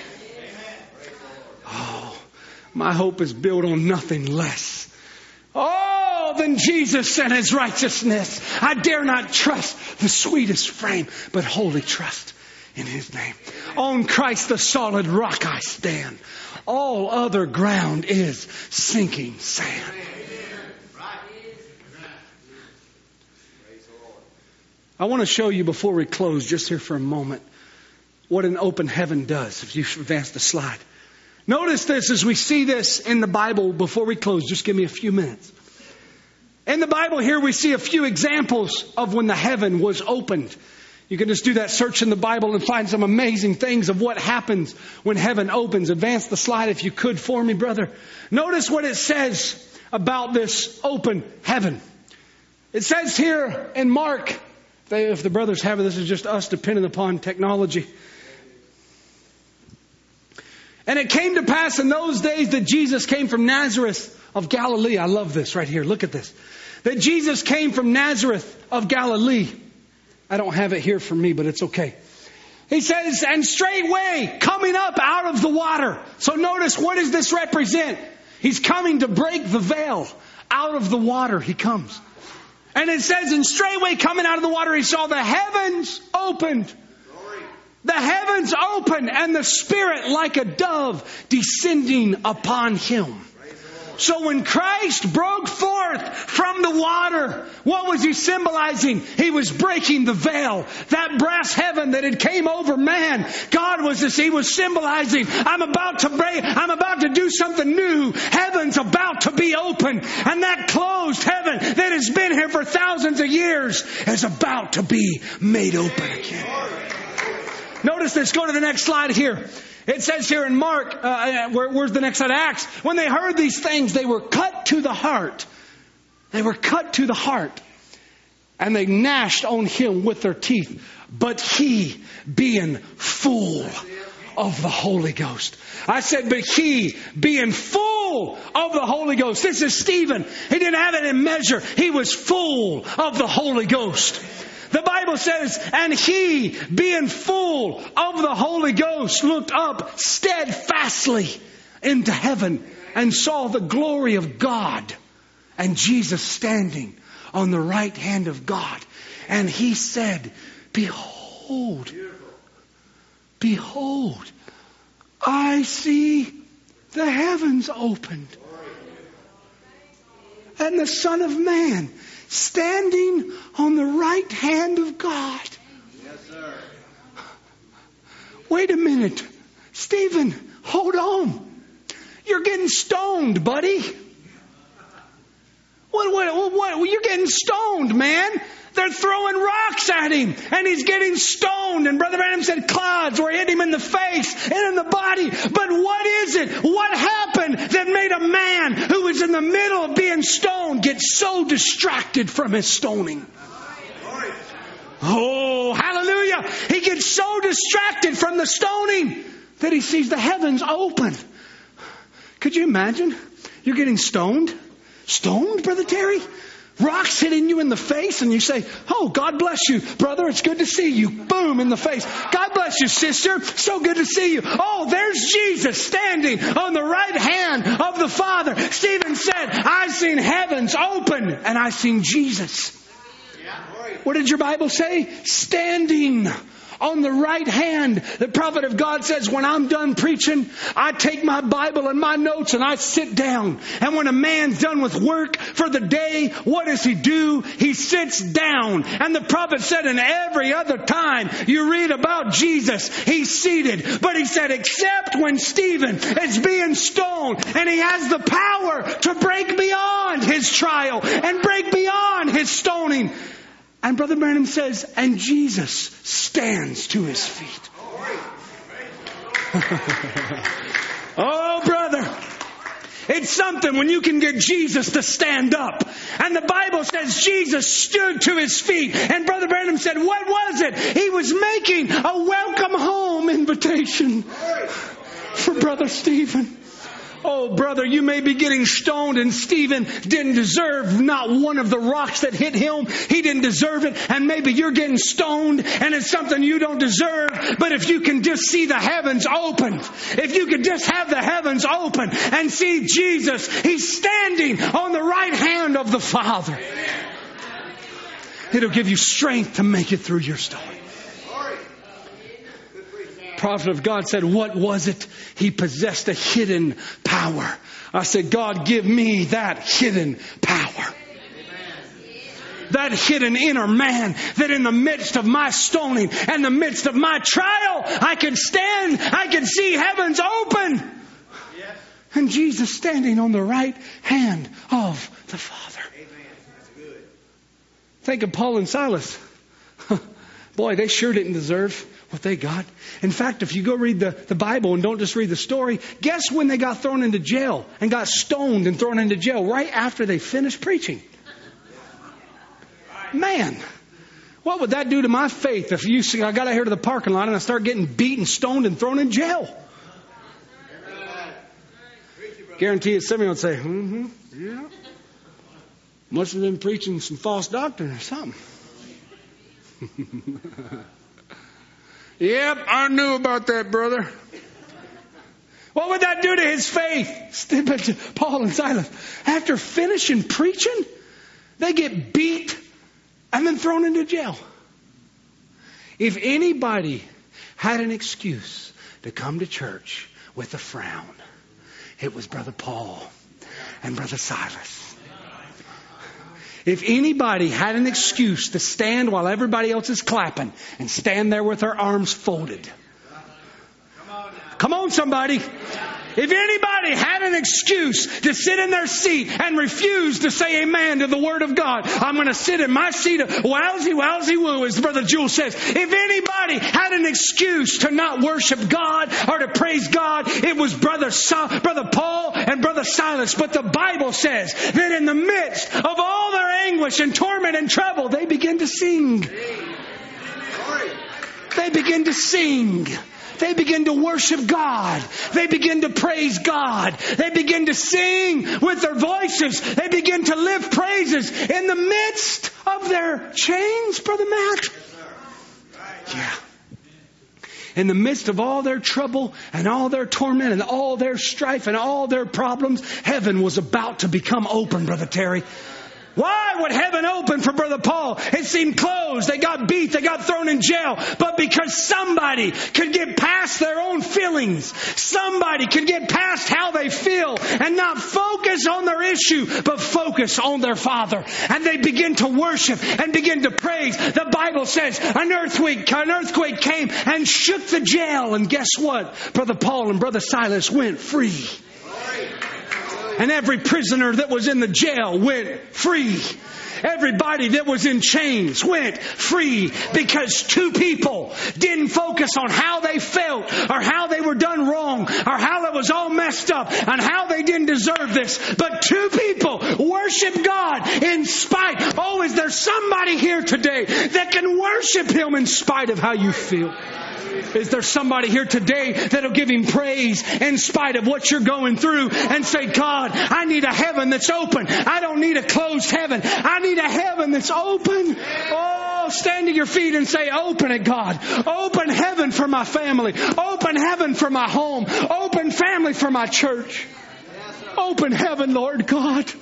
Oh, my hope is built on nothing less. Oh, than Jesus and His righteousness. I dare not trust the sweetest frame, but wholly trust in His name. On Christ the solid rock I stand. All other ground is sinking sand. I want to show you before we close, just here for a moment, what an open heaven does. If you advance the slide. Notice this as we see this in the Bible before we close. Just give me a few minutes. In the Bible here we see a few examples of when the heaven was opened. You can just do that search in the Bible and find some amazing things of what happens when heaven opens. Advance the slide if you could for me, brother. Notice what it says about this open heaven. It says here in Mark, if the brothers have it, this is just us depending upon technology. And it came to pass in those days that Jesus came from Nazareth of Galilee. I love this right here. Look at this. That Jesus came from Nazareth of Galilee. I don't have it here for me, but it's okay. He says, and straightway coming up out of the water. So notice, what does this represent? He's coming to break the veil. Out of the water He comes. And it says, and straightway coming out of the water, He saw the heavens opened. The heavens opened and the Spirit like a dove descending upon Him. So when Christ broke forth from the water, what was He symbolizing? He was breaking the veil. That brass heaven that had came over man. He was symbolizing, I'm about to do something new. Heaven's about to be open. And that closed heaven that has been here for thousands of years is about to be made open again. Notice this. Go to the next slide here. It says here in Mark, where's the next slide? Acts. When they heard these things, they were cut to the heart. They were cut to the heart. And they gnashed on Him with their teeth. But He, being full of the Holy Ghost. I said, but He, being full of the Holy Ghost. This is Stephen. He didn't have it in measure. He was full of the Holy Ghost. The Bible says, and He, being full of the Holy Ghost, looked up steadfastly into heaven and saw the glory of God and Jesus standing on the right hand of God. And He said, behold, I see the heavens opened and the Son of Man standing on the right hand of God. Yes, sir. Wait a minute. Stephen, hold on. You're getting stoned, buddy. What? You're getting stoned, man. They're throwing rocks at Him and He's getting stoned. And Brother Branham said clods were hitting Him in the face and in the body. But what is it? What happened that made a man who was in the middle of being stoned get so distracted from his stoning? Oh, hallelujah. He gets so distracted from the stoning that he sees the heavens open. Could you imagine? You're getting stoned. Stoned, Brother Terry? Rocks hitting you in the face and you say, oh, God bless you, brother. It's good to see you. Boom, in the face. God bless you, sister. So good to see you. Oh, there's Jesus standing on the right hand of the Father. Stephen said, I've seen heavens open and I've seen Jesus. What did your Bible say? Standing on the right hand. The prophet of God says, when I'm done preaching, I take my Bible and my notes and I sit down. And when a man's done with work for the day, what does he do? He sits down. And the prophet said, in every other time you read about Jesus, he's seated. But he said, except when Stephen is being stoned and he has the power to break beyond his trial and break beyond his stoning. And Brother Branham says, and Jesus stands to his feet. Oh, brother. It's something when you can get Jesus to stand up. And the Bible says Jesus stood to his feet. And Brother Branham said, what was it? He was making a welcome home invitation for Brother Stephen. Oh, brother, you may be getting stoned, and Stephen didn't deserve not one of the rocks that hit him. He didn't deserve it. And maybe you're getting stoned, and it's something you don't deserve. But if you can just see the heavens open, if you could just have the heavens open and see Jesus, he's standing on the right hand of the Father. It'll give you strength to make it through your storm. Prophet of God said, what was it? He possessed a hidden power. I said, God, give me that hidden power. That hidden inner man, that in the midst of my stoning and the midst of my trial, I can stand, I can see heavens open. And Jesus standing on the right hand of the Father. Think of Paul and Silas. Boy, they sure didn't deserve what they got. In fact, if you go read the Bible and don't just read the story, guess when they got thrown into jail and got stoned and thrown into jail? Right after they finished preaching. Man, what would that do to my faith if you see I got out here to the parking lot and I start getting beaten, stoned, and thrown in jail? Guarantee it, somebody would say, yeah. Must have been preaching some false doctrine or something. Yep, I knew about that, brother. What would that do to his faith? Paul and Silas, after finishing preaching, they get beat and then thrown into jail. If anybody had an excuse to come to church with a frown, it was Brother Paul and Brother Silas. If anybody had an excuse to stand while everybody else is clapping and stand there with their arms folded. Come on, somebody. If anybody had an excuse to sit in their seat and refuse to say amen to the Word of God, I'm going to sit in my seat of wowsy, wowsy, woo, as Brother Jewel says. If anybody had an excuse to not worship God or to praise God, it was Brother Paul and Brother Silas. But the Bible says that in the midst of all their anguish and torment and trouble, they begin to sing. They begin to sing. They begin to worship God. They begin to praise God. They begin to sing with their voices. They begin to lift praises in the midst of their chains, Brother Matt. Yeah. In the midst of all their trouble and all their torment and all their strife and all their problems, heaven was about to become open, Brother Terry. Why would heaven open for Brother Paul? It seemed closed. They got beat. They got thrown in jail. But because somebody could get past their own feelings, somebody could get past how they feel and not focus on their issue, but focus on their Father. And they begin to worship and begin to praise. The Bible says an earthquake came and shook the jail. And guess what? Brother Paul and Brother Silas went free. And every prisoner that was in the jail went free. Everybody that was in chains went free because two people didn't focus on how they felt or how they were done wrong or how it was all messed up and how they didn't deserve this. But two people worship God in spite. Oh, is there somebody here today that can worship Him in spite of how you feel? Is there somebody here today that'll give Him praise in spite of what you're going through and say, God, I need a heaven that's open. I don't need a closed heaven. I need a heaven that's open. Oh, stand to your feet and say, open it, God. Open heaven for my family. Open heaven for my home. Open family for my church. Open heaven, Lord God.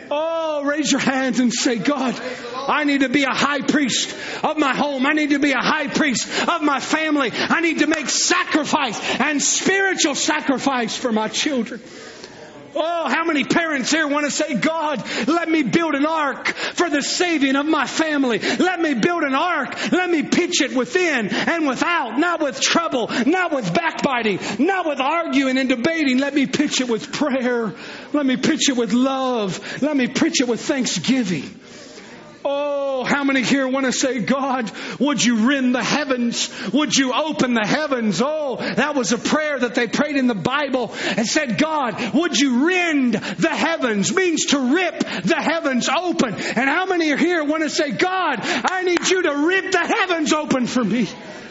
Oh, raise your hands and say, God, I need to be a high priest of my home. I need to be a high priest of my family. I need to make sacrifice and spiritual sacrifice for my children. Oh, how many parents here want to say, God, let me build an ark for the saving of my family. Let me build an ark. Let me pitch it within and without, not with trouble, not with backbiting, not with arguing and debating. Let me pitch it with prayer. Let me pitch it with love. Let me pitch it with thanksgiving. Oh, how many here want to say, God, would you rend the heavens? Would you open the heavens? Oh, that was a prayer that they prayed in the Bible and said, God, would you rend the heavens? Means to rip the heavens open. And how many are here want to say, God, I need you to rip the heavens open for me?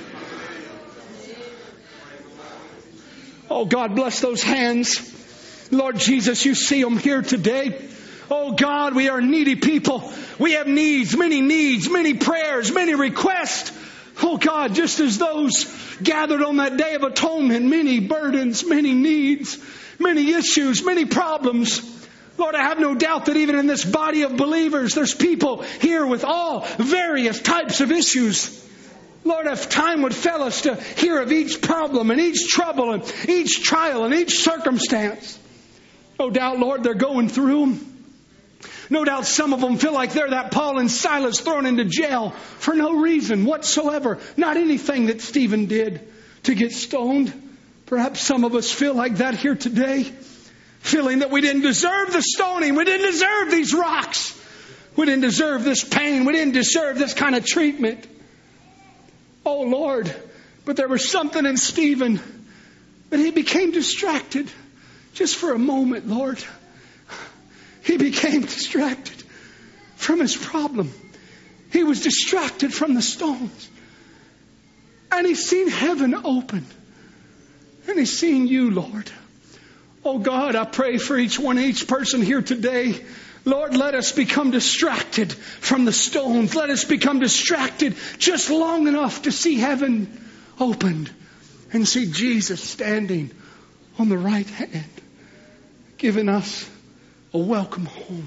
Oh, God, bless those hands. Lord Jesus, you see them here today. Oh God, we are needy people. We have needs, many prayers, many requests. Oh God, just as those gathered on that day of atonement, many burdens, many needs, many issues, many problems. Lord, I have no doubt that even in this body of believers, there's people here with all various types of issues. Lord, if time would fail us to hear of each problem and each trouble and each trial and each circumstance. No doubt, Lord, they're going through them. No doubt some of them feel like they're that Paul and Silas thrown into jail for no reason whatsoever. Not anything that Stephen did to get stoned. Perhaps some of us feel like that here today. Feeling that we didn't deserve the stoning. We didn't deserve these rocks. We didn't deserve this pain. We didn't deserve this kind of treatment. Oh Lord, but there was something in Stephen that he became distracted just for a moment, Lord. He became distracted from his problem. He was distracted from the stones. And he's seen heaven open. And he's seen you, Lord. Oh God, I pray for each person here today. Lord, let us become distracted from the stones. Let us become distracted just long enough to see heaven opened and see Jesus standing on the right hand, giving us a welcome home.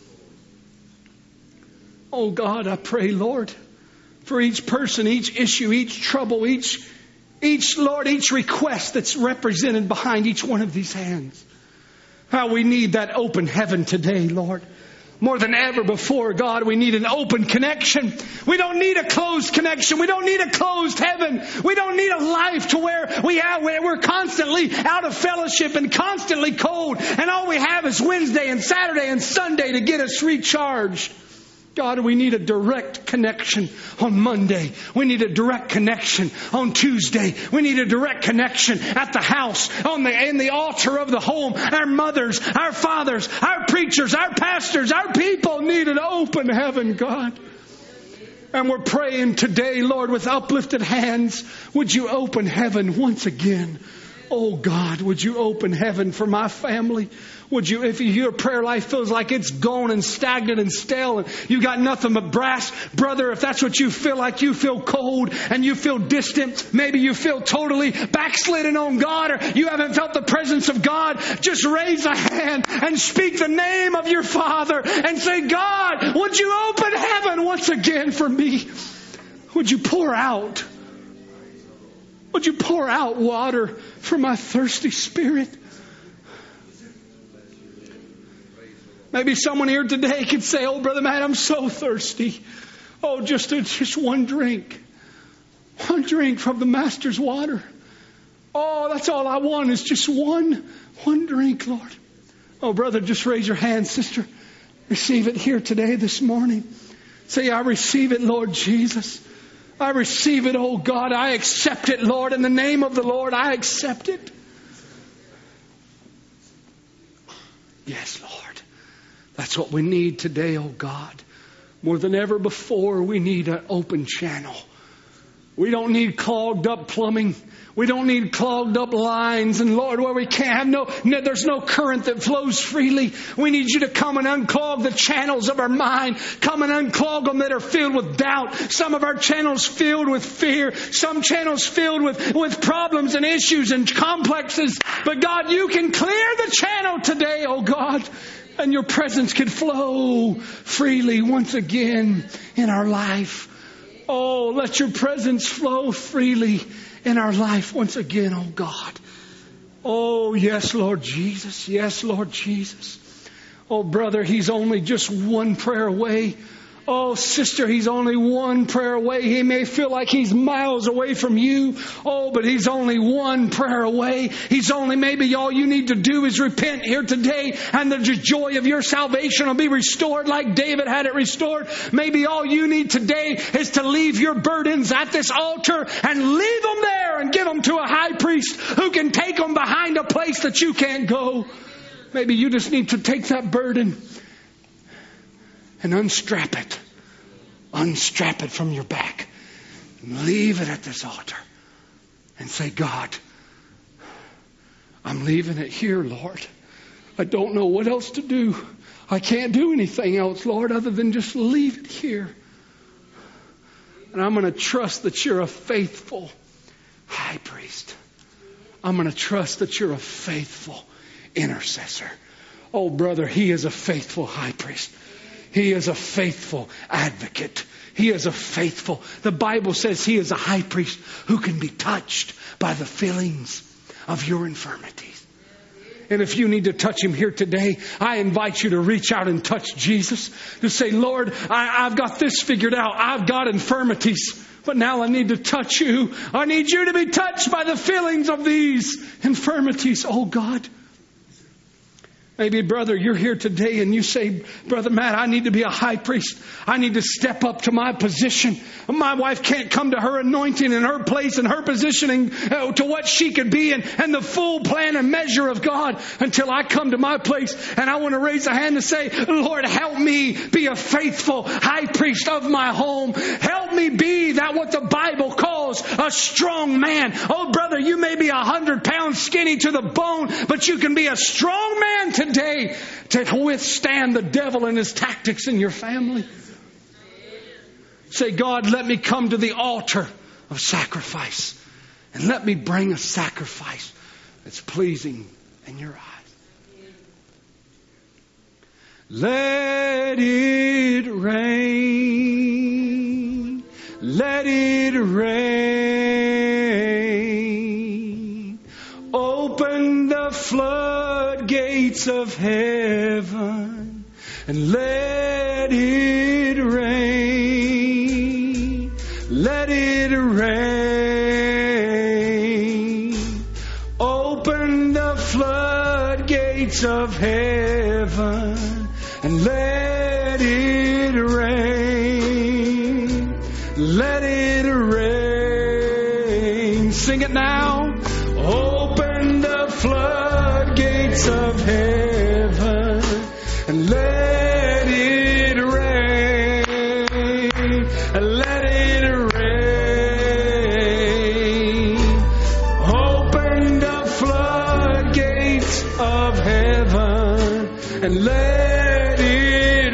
Oh God, I pray, Lord, for each person, each issue, each trouble, each request that's represented behind each one of these hands. How we need that open heaven today, Lord. More than ever before, God, we need an open connection. We don't need a closed connection. We don't need a closed heaven. We don't need a life to where we're constantly out of fellowship and constantly cold. And all we have is Wednesday and Saturday and Sunday to get us recharged. God, we need a direct connection on Monday. We need a direct connection on Tuesday. We need a direct connection at the house, in the altar of the home. Our mothers, our fathers, our preachers, our pastors, our people need an open heaven, God. And we're praying today, Lord, with uplifted hands, would you open heaven once again? Oh God, would you open heaven for my family? Would you, if your prayer life feels like it's gone and stagnant and stale and you got nothing but brass, brother, if that's what you feel like, you feel cold and you feel distant, maybe you feel totally backslidden on God, or you haven't felt the presence of God, just raise a hand and speak the name of your Father and say, God, would you open heaven once again for me? Would you pour out? Would you pour out water for my thirsty spirit? Maybe someone here today could say, oh, Brother Matt, I'm so thirsty. Oh, just one drink. One drink from the Master's water. Oh, that's all I want is just one drink, Lord. Oh, brother, just raise your hand. Sister, receive it here today, this morning. Say, I receive it, Lord Jesus. I receive it, oh God. I accept it, Lord. In the name of the Lord, I accept it. Yes, Lord. That's what we need today, oh God. More than ever before, we need an open channel. We don't need clogged up plumbing. We don't need clogged up lines. And Lord, where we can't have there's no current that flows freely. We need you to come and unclog the channels of our mind. Come and unclog them that are filled with doubt. Some of our channels filled with fear. Some channels filled with problems and issues and complexes. But God, you can clear the channel today, oh God. and your presence could flow freely once again in our life. Oh, let your presence flow freely in our life once again, oh God. Oh, yes, Lord Jesus. Yes, Lord Jesus. Oh, brother, he's only just one prayer away. Oh, sister, he's only one prayer away. He may feel like he's miles away from you. Oh, but he's only one prayer away. He's only, maybe all you need to do is repent here today, and the joy of your salvation will be restored like David had it restored. Maybe all you need today is to leave your burdens at this altar and leave them there and give them to a high priest who can take them behind a place that you can't go. Maybe you just need to take that burden and unstrap it. Unstrap it from your back. And leave it at this altar. And say, God, I'm leaving it here, Lord. I don't know what else to do. I can't do anything else, Lord, other than just leave it here. And I'm going to trust that you're a faithful high priest. I'm going to trust that you're a faithful intercessor. Oh, brother, he is a faithful high priest. He is a faithful advocate. He is a faithful. The Bible says he is a high priest who can be touched by the feelings of your infirmities. And if you need to touch him here today, I invite you to reach out and touch Jesus. To say, Lord, I've got this figured out. I've got infirmities. But now I need to touch you. I need you to be touched by the feelings of these infirmities. Oh God. Maybe, brother, you're here today and you say, Brother Matt, I need to be a high priest. I need to step up to my position. My wife can't come to her anointing and her place and her positioning to what she could be and the full plan and measure of God until I come to my place. And I want to raise a hand and say, Lord, help me be a faithful high priest of my home. Help me be that what the Bible calls a strong man. Oh, brother, you may be 100 pounds skinny to the bone, but you can be a strong man today to withstand the devil and his tactics in your family. Say, God, let me come to the altar of sacrifice and let me bring a sacrifice that's pleasing in your eyes. Let it rain. Let it rain. Open the floodgates of heaven and let it rain. Let it rain. Open the floodgates of heaven and let it rain. Let it rain. Sing it now. Open the floodgates of heaven and let it rain. Let it rain. Open the floodgates of heaven and let it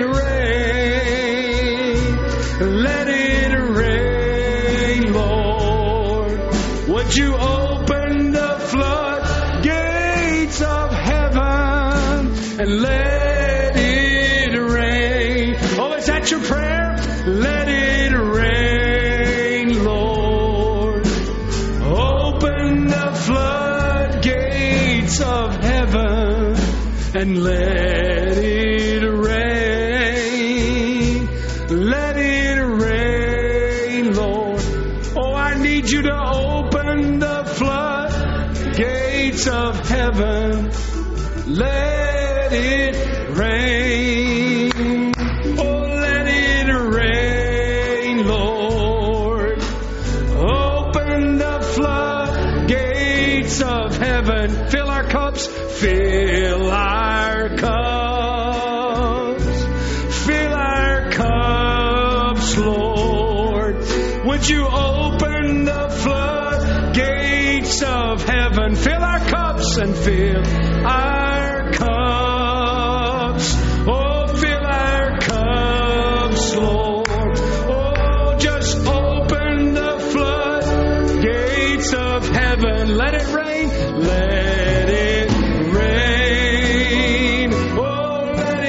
rain. Let it rain, Lord. Would you open the floodgates of heaven and let it rain? Oh, is that your prayer? Let it rain, Lord. Open the floodgates of heaven and let it rain. Let it rain, Lord. Oh, I need you to open the floodgates of heaven. Let it rain. Oh, let it rain, Lord. Open the floodgates of heaven. Fill our cups. Fill our cups. Fill our cups, Lord. Would you open the floodgates of heaven? Fill our cups and fill our cups. Oh, fill our cups, Lord. Oh, just open the floodgates of heaven. Let it rain. Let it rain. Oh, let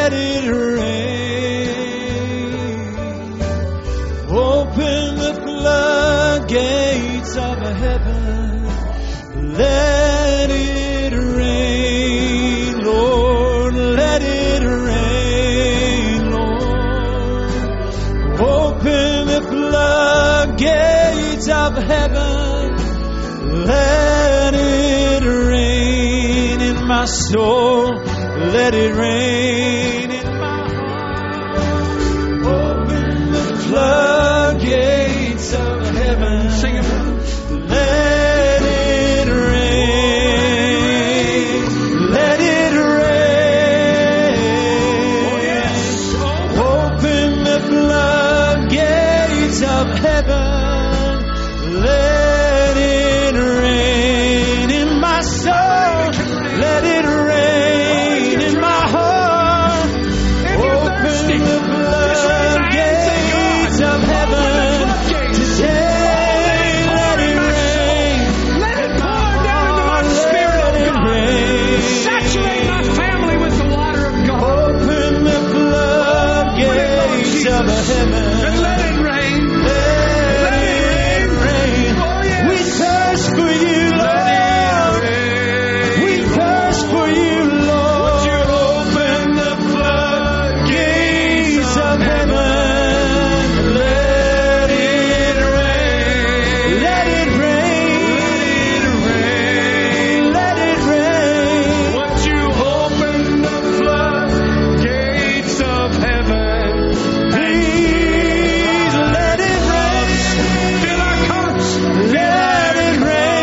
let it rain. Open the floodgates of heaven. Let it rain, Lord. Let it rain, Lord. Open the floodgates of heaven. Let it rain in my soul. Let it rain in my heart. Open the floodgates of heaven. Sing it. Let it rain. Let it rain. Oh, yes. Open the floodgates of heaven. Let it rain in my soul. Let it rain in my heart. Open the floodgates of heaven today. Let it rain. Let it pour down into my spirit, oh God. Saturate my family with the water of God. Open the floodgates of heaven. And let it rain. Let it rain. Oh, yes. We thirst for you, Lord. We thirst for you, Lord. Would you open the floodgates of heaven? Let it rain. Let it rain. Let it rain. Would you open the floodgates of heaven? Please let it rain. Fill our cups. Let it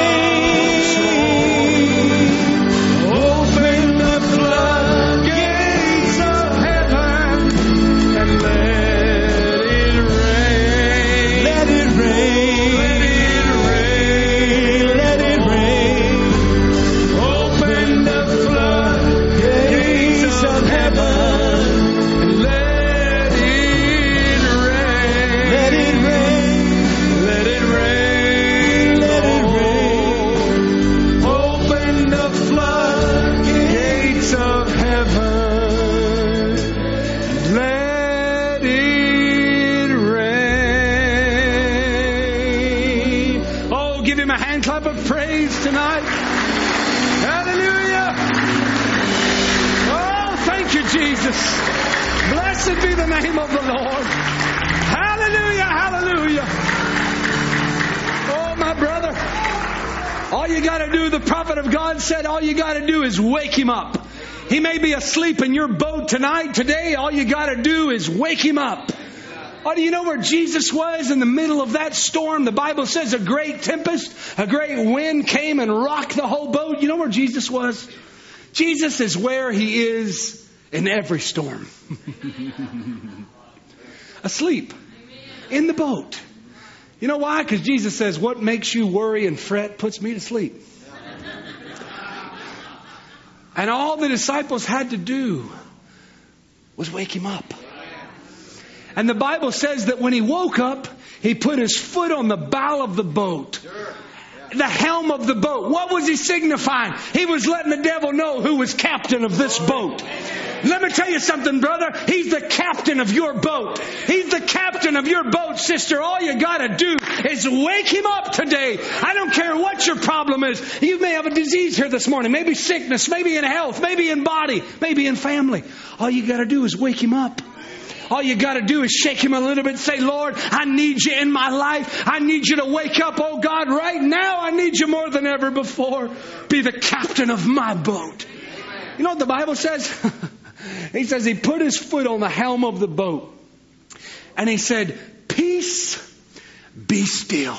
rain. Open the floodgates of heaven and let it rain. Let it rain. Let it rain. Open the floodgates of heaven and let it rain. Let it rain. Let it rain. Let it rain. Open the floodgates of heaven. Let it rain. Oh, give him a hand clap of praise tonight. Hallelujah. Oh, thank you, Jesus. Blessed be the name of the Lord. Hallelujah, hallelujah. Oh, my brother. All you got to do, the prophet of God said, all you got to do is wake him up. He may be asleep in your boat tonight, today. All you got to do is wake him up. Oh, do you know where Jesus was in the middle of that storm? The Bible says a great tempest, a great wind came and rocked the whole boat. You know where Jesus was? Jesus is where he is in every storm. Asleep in the boat. You know why? Because Jesus says, what makes you worry and fret puts me to sleep. And all the disciples had to do was wake him up. And the Bible says that when he woke up, he put his foot on the bow of the boat. The helm of the boat. What was he signifying? He was letting the devil know who was captain of this boat. Let me tell you something, brother. He's the captain of your boat. He's the captain of your boat, sister. All you got to do is wake him up today. I don't care what your problem is. You may have a disease here this morning. Maybe sickness, maybe in health, maybe in body, maybe in family. All you got to do is wake him up. All you got to do is shake him a little bit and say, Lord, I need you in my life. I need you to wake up. Oh God, right now I need you more than ever before. Be the captain of my boat. You know what the Bible says? He says he put his foot on the helm of the boat. And he said, peace, be still.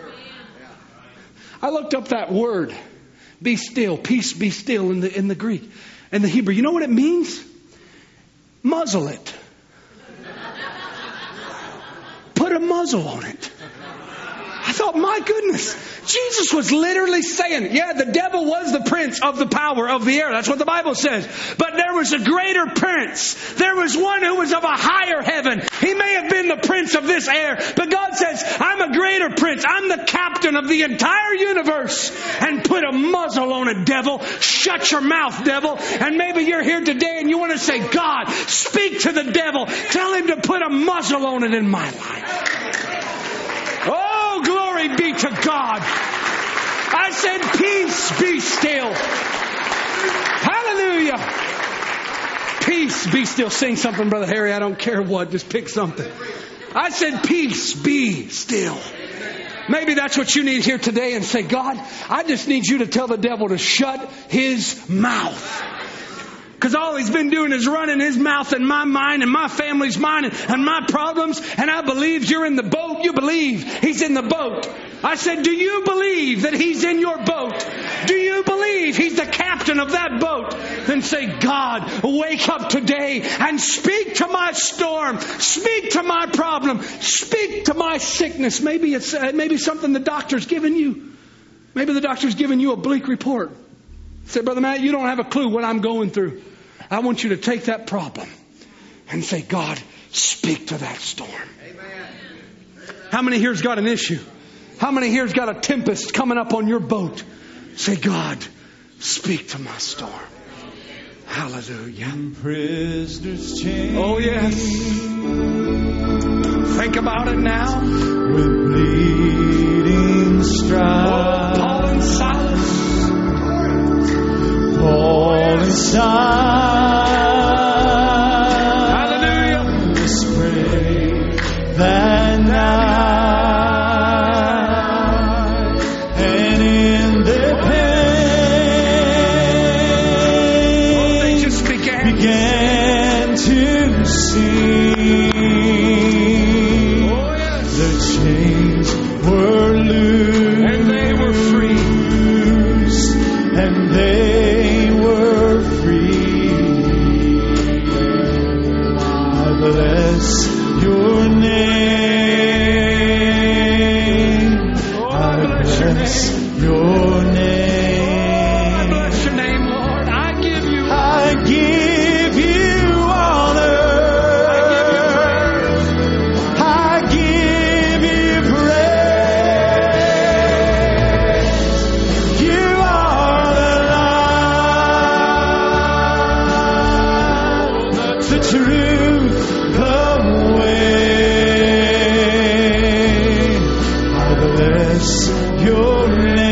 I looked up that word, be still, peace, be still in the Greek. In the Hebrew, you know what it means? Muzzle it. Put a muzzle on it. I thought, my goodness, Jesus was literally saying, yeah, the devil was the prince of the power of the air. That's what the Bible says. But there was a greater prince. There was one who was of a higher heaven. He may have been the prince of this air, but God says, I'm a greater prince. I'm the captain of the entire universe. And put a muzzle on it, devil. Shut your mouth, devil. And maybe you're here today and you want to say, God, speak to the devil. Tell him to put a muzzle on it in my life. Oh, glory be to God. I said, peace, be still. Hallelujah. Peace, be still. Sing something, Brother Harry. I don't care what. Just pick something. I said, peace, be still. Maybe that's what you need here today, and say, God, I just need you to tell the devil to shut his mouth. Because all he's been doing is running his mouth in my mind and my family's mind and my problems. And I believe you're in the boat. You believe he's in the boat. I said, do you believe that he's in your boat? Do you believe he's the captain of that boat? Then say, God, wake up today and speak to my storm. Speak to my problem. Speak to my sickness. Maybe it's something the doctor's given you. Maybe the doctor's given you a bleak report. Say, Brother Matt, you don't have a clue what I'm going through. I want you to take that problem and say, God, speak to that storm. Amen. How many here's got an issue? How many here's got a tempest coming up on your boat? Say, God, speak to my storm. Hallelujah. Prisoners chained. Oh, yes. Think about it now. With bleeding stripes. Oh, Paul and Silas. Paul and Silas. Hallelujah. Prayed that night, and in their pain, they just began to sing. Oh, yes. The chains were loose, And they were free. and they were free. I bless your name. I bless your name. I bless your name, Lord. I give you honor. I give you praise. You are the light, the truth, the way. I bless your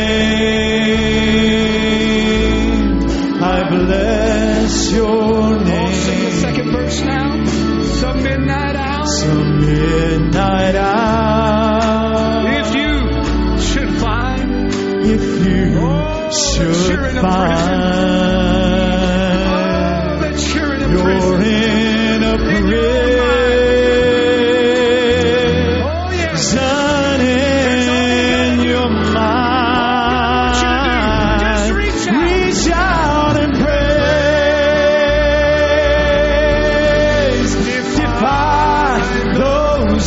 name. I bless your name. Sing the second verse now. Some midnight hour. Some midnight hour. If you should find. If you you're should in a find that you're in a you're prison. in a prison Oh, yes. in your mind, Just reach out. reach out and praise. Defy those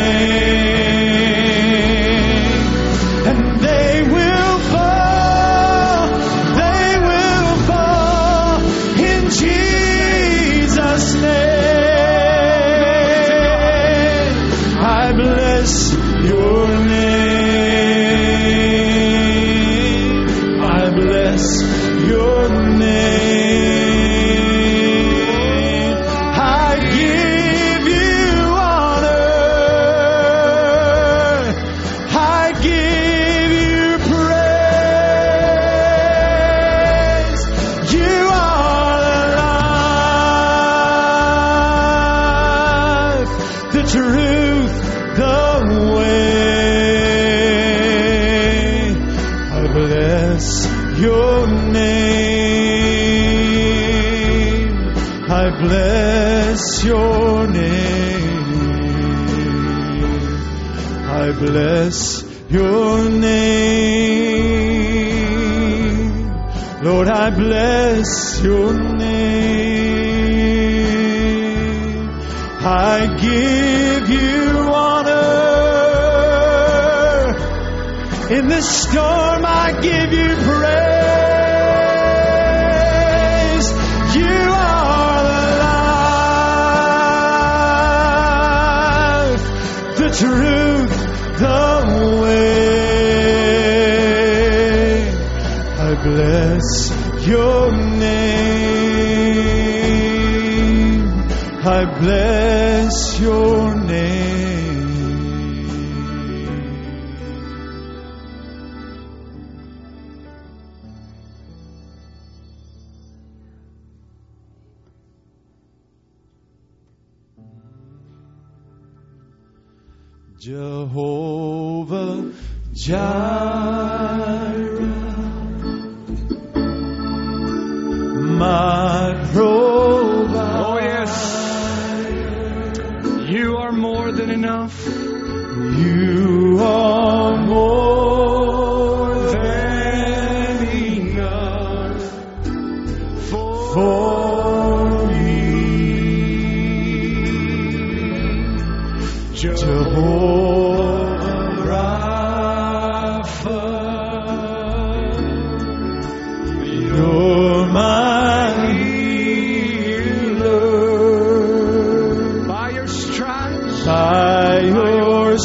chains, and they will fall. They will fall in Jesus' name. I bless your name. I bless your name. I give you honor. I give you praise. You are the life, the truth, the way. I bless your name. I bless your name. I bless your name. Lord, I bless your name. I give you honor. In the storm I give you praise. You are the life, the truth, the way. I bless your name. I bless your name. Jehovah Jireh, my provider. Oh, yes. You are more than enough. You are more than enough for me. Jehovah Rapha, you're my healer. By your stripes, By your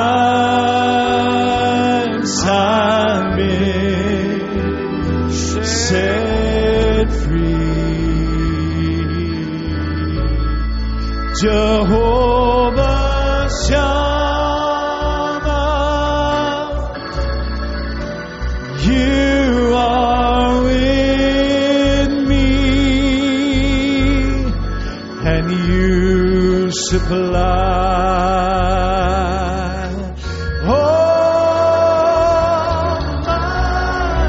stripes I've been set free. Jehovah Shammah, you are with me, and you supply all my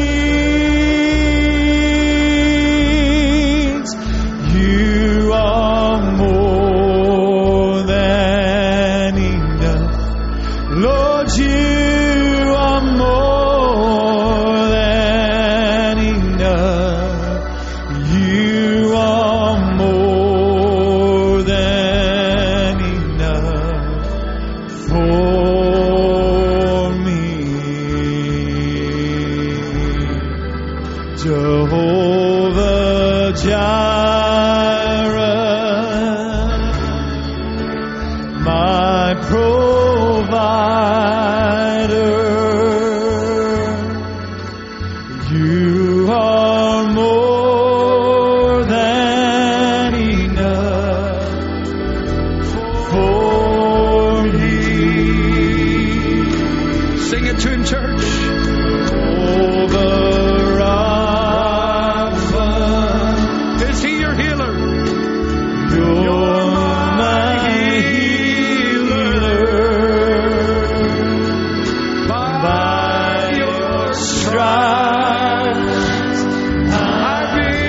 needs. You are more than enough. Lord, you are more than enough. You are more than enough for me. Jehovah Jireh, my provider. You are more than enough for me. sing it to him, church. Jehovah Rapha, Is he your healer? you're my healer. By your stripes I've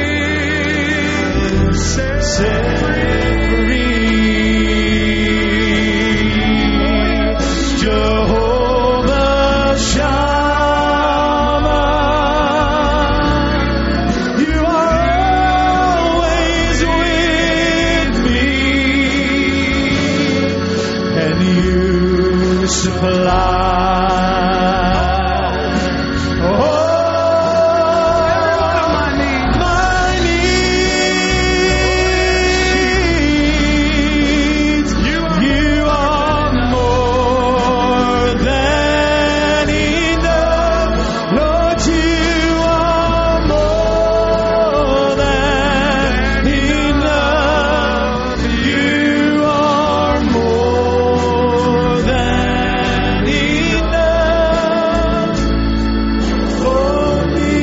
been set free. Jehovah Shammah, you are always with me, and you supply all my needs. You are more than enough. Lord, you are more than enough. You are more than enough for me.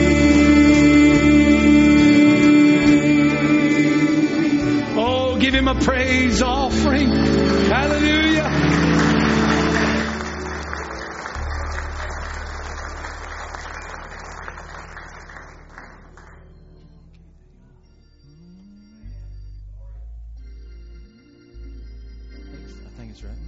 Oh, give him a praise offering. Hallelujah. I think it's right.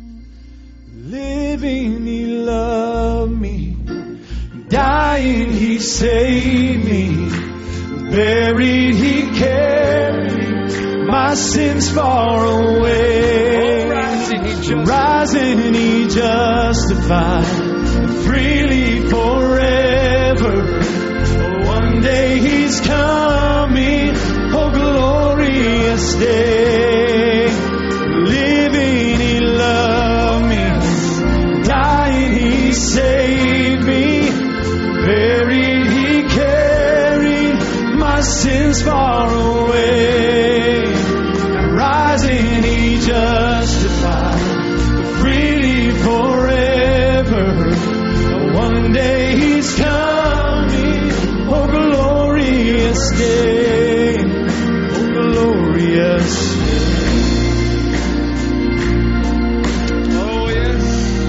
Living, he loved me. Dying, he saved me. Buried, he carried my sins far away. Oh, rising, he justified. Rising, he justified. freely forever. Oh, one day He's coming, oh glorious day. Living He loved me, dying He saved me, buried He carried my sins far away, and rising He justified freely forever. One day He's coming, oh glorious day, oh glorious day. Oh, yes.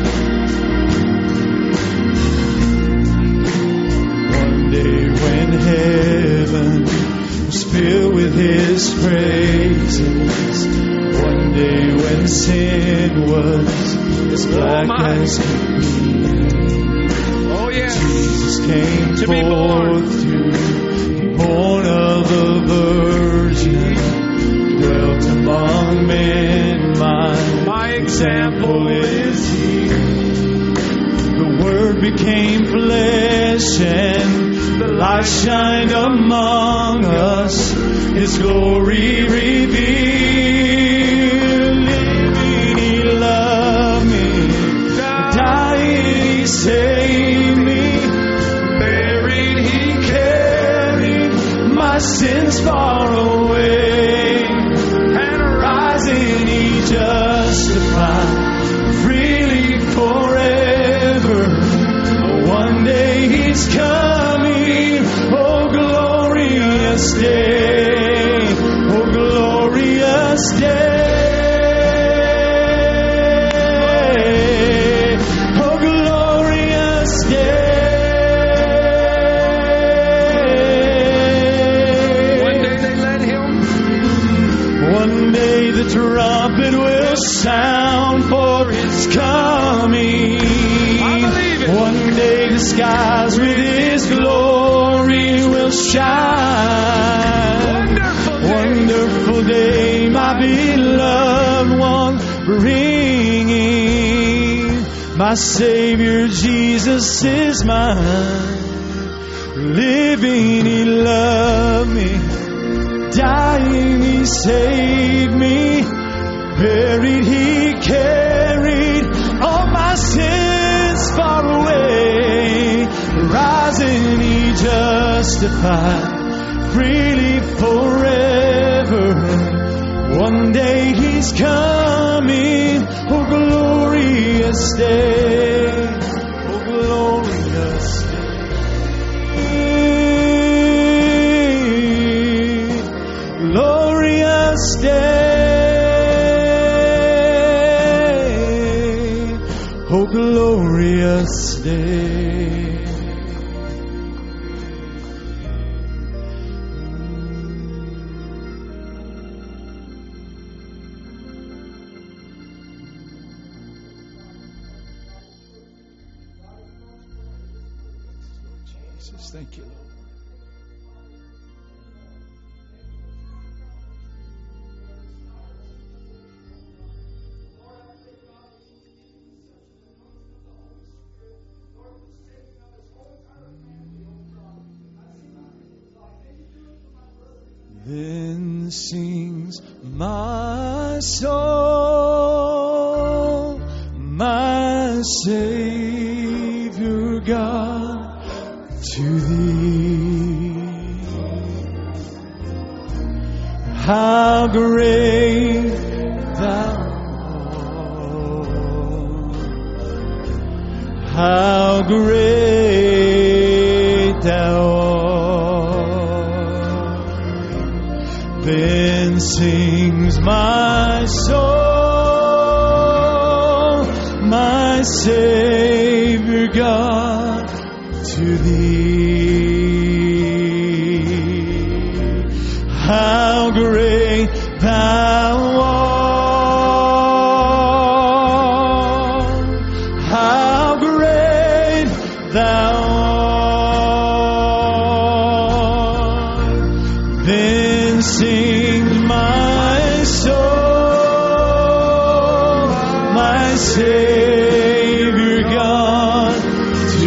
One day when heaven was filled with His praises, one day when sin was as black as could be, Oh, yes. Jesus came To be born. forth to be born of a virgin, dwelt among men. My example is He. The Word became flesh, and the light shined among us, His glory revealed. Living He loved me, dying He saved me, buried He carried my sins far away, and rising He justified freely forever. One day He's coming, oh glorious day, oh glorious day, oh glorious day. One day they let Him. One day the trumpet will sound for His coming. I believe it. One day the skies with His glory will shine. Wonderful day, my beloved one, bringing my Savior Jesus is mine. Living He loved me, dying He saved me, buried He carried all my sins far away, rising He justified freely forever. One day He's coming, oh glorious day, oh glorious day, glorious day, oh glorious day. Jesus, thank you, Lord. Then sings my soul, my Savior God, to Thee. How great Thou art! How great Thou art! Then sings my soul, my Savior God, to Thee. How great Thou art! How great Thou art! Then sings my soul, my Savior God, to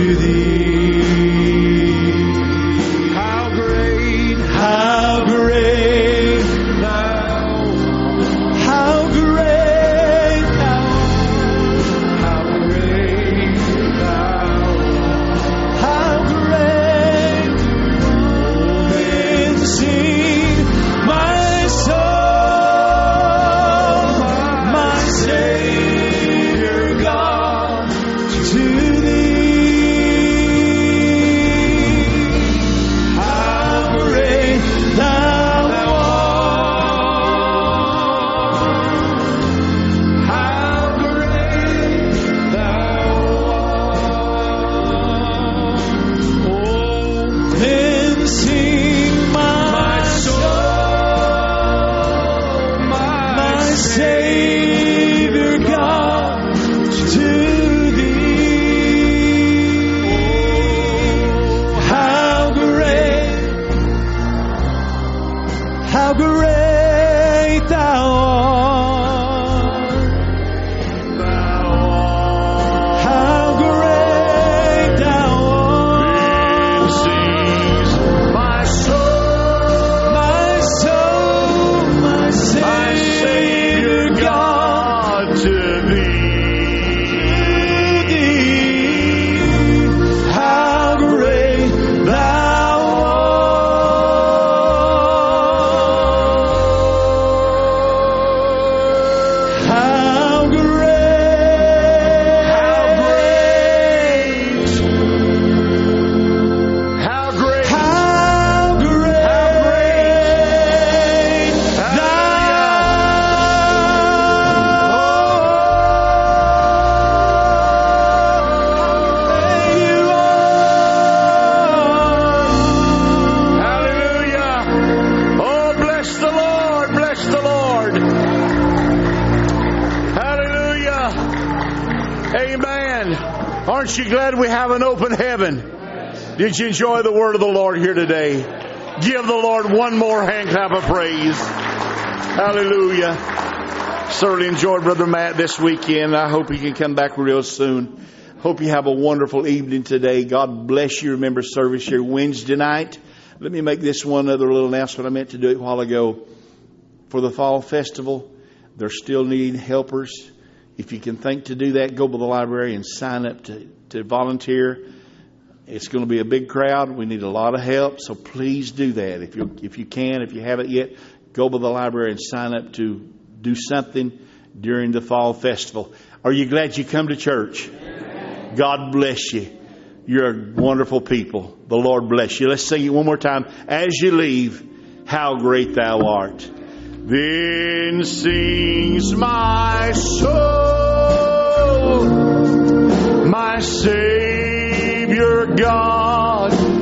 Aren't you glad we have an open heaven? Did you enjoy the word of the Lord here today? Give the Lord one more hand clap of praise. Hallelujah. Certainly enjoyed Brother Matt this weekend. I hope he can come back real soon. Hope you have a wonderful evening today. God bless you. Remember service here Wednesday night. Let me make this one other little announcement. I meant to do it a while ago. For the fall festival, they're still needing helpers. If you can think to do that, go to the library and sign up to volunteer. It's going to be a big crowd. We need a lot of help, so please do that. If you can, if you haven't yet, go to the library and sign up to do something during the fall festival. Are you glad you come to church? God bless you. You're wonderful people. The Lord bless you. Let's sing it one more time. As you leave, how great thou art. Then sings my soul, my Savior God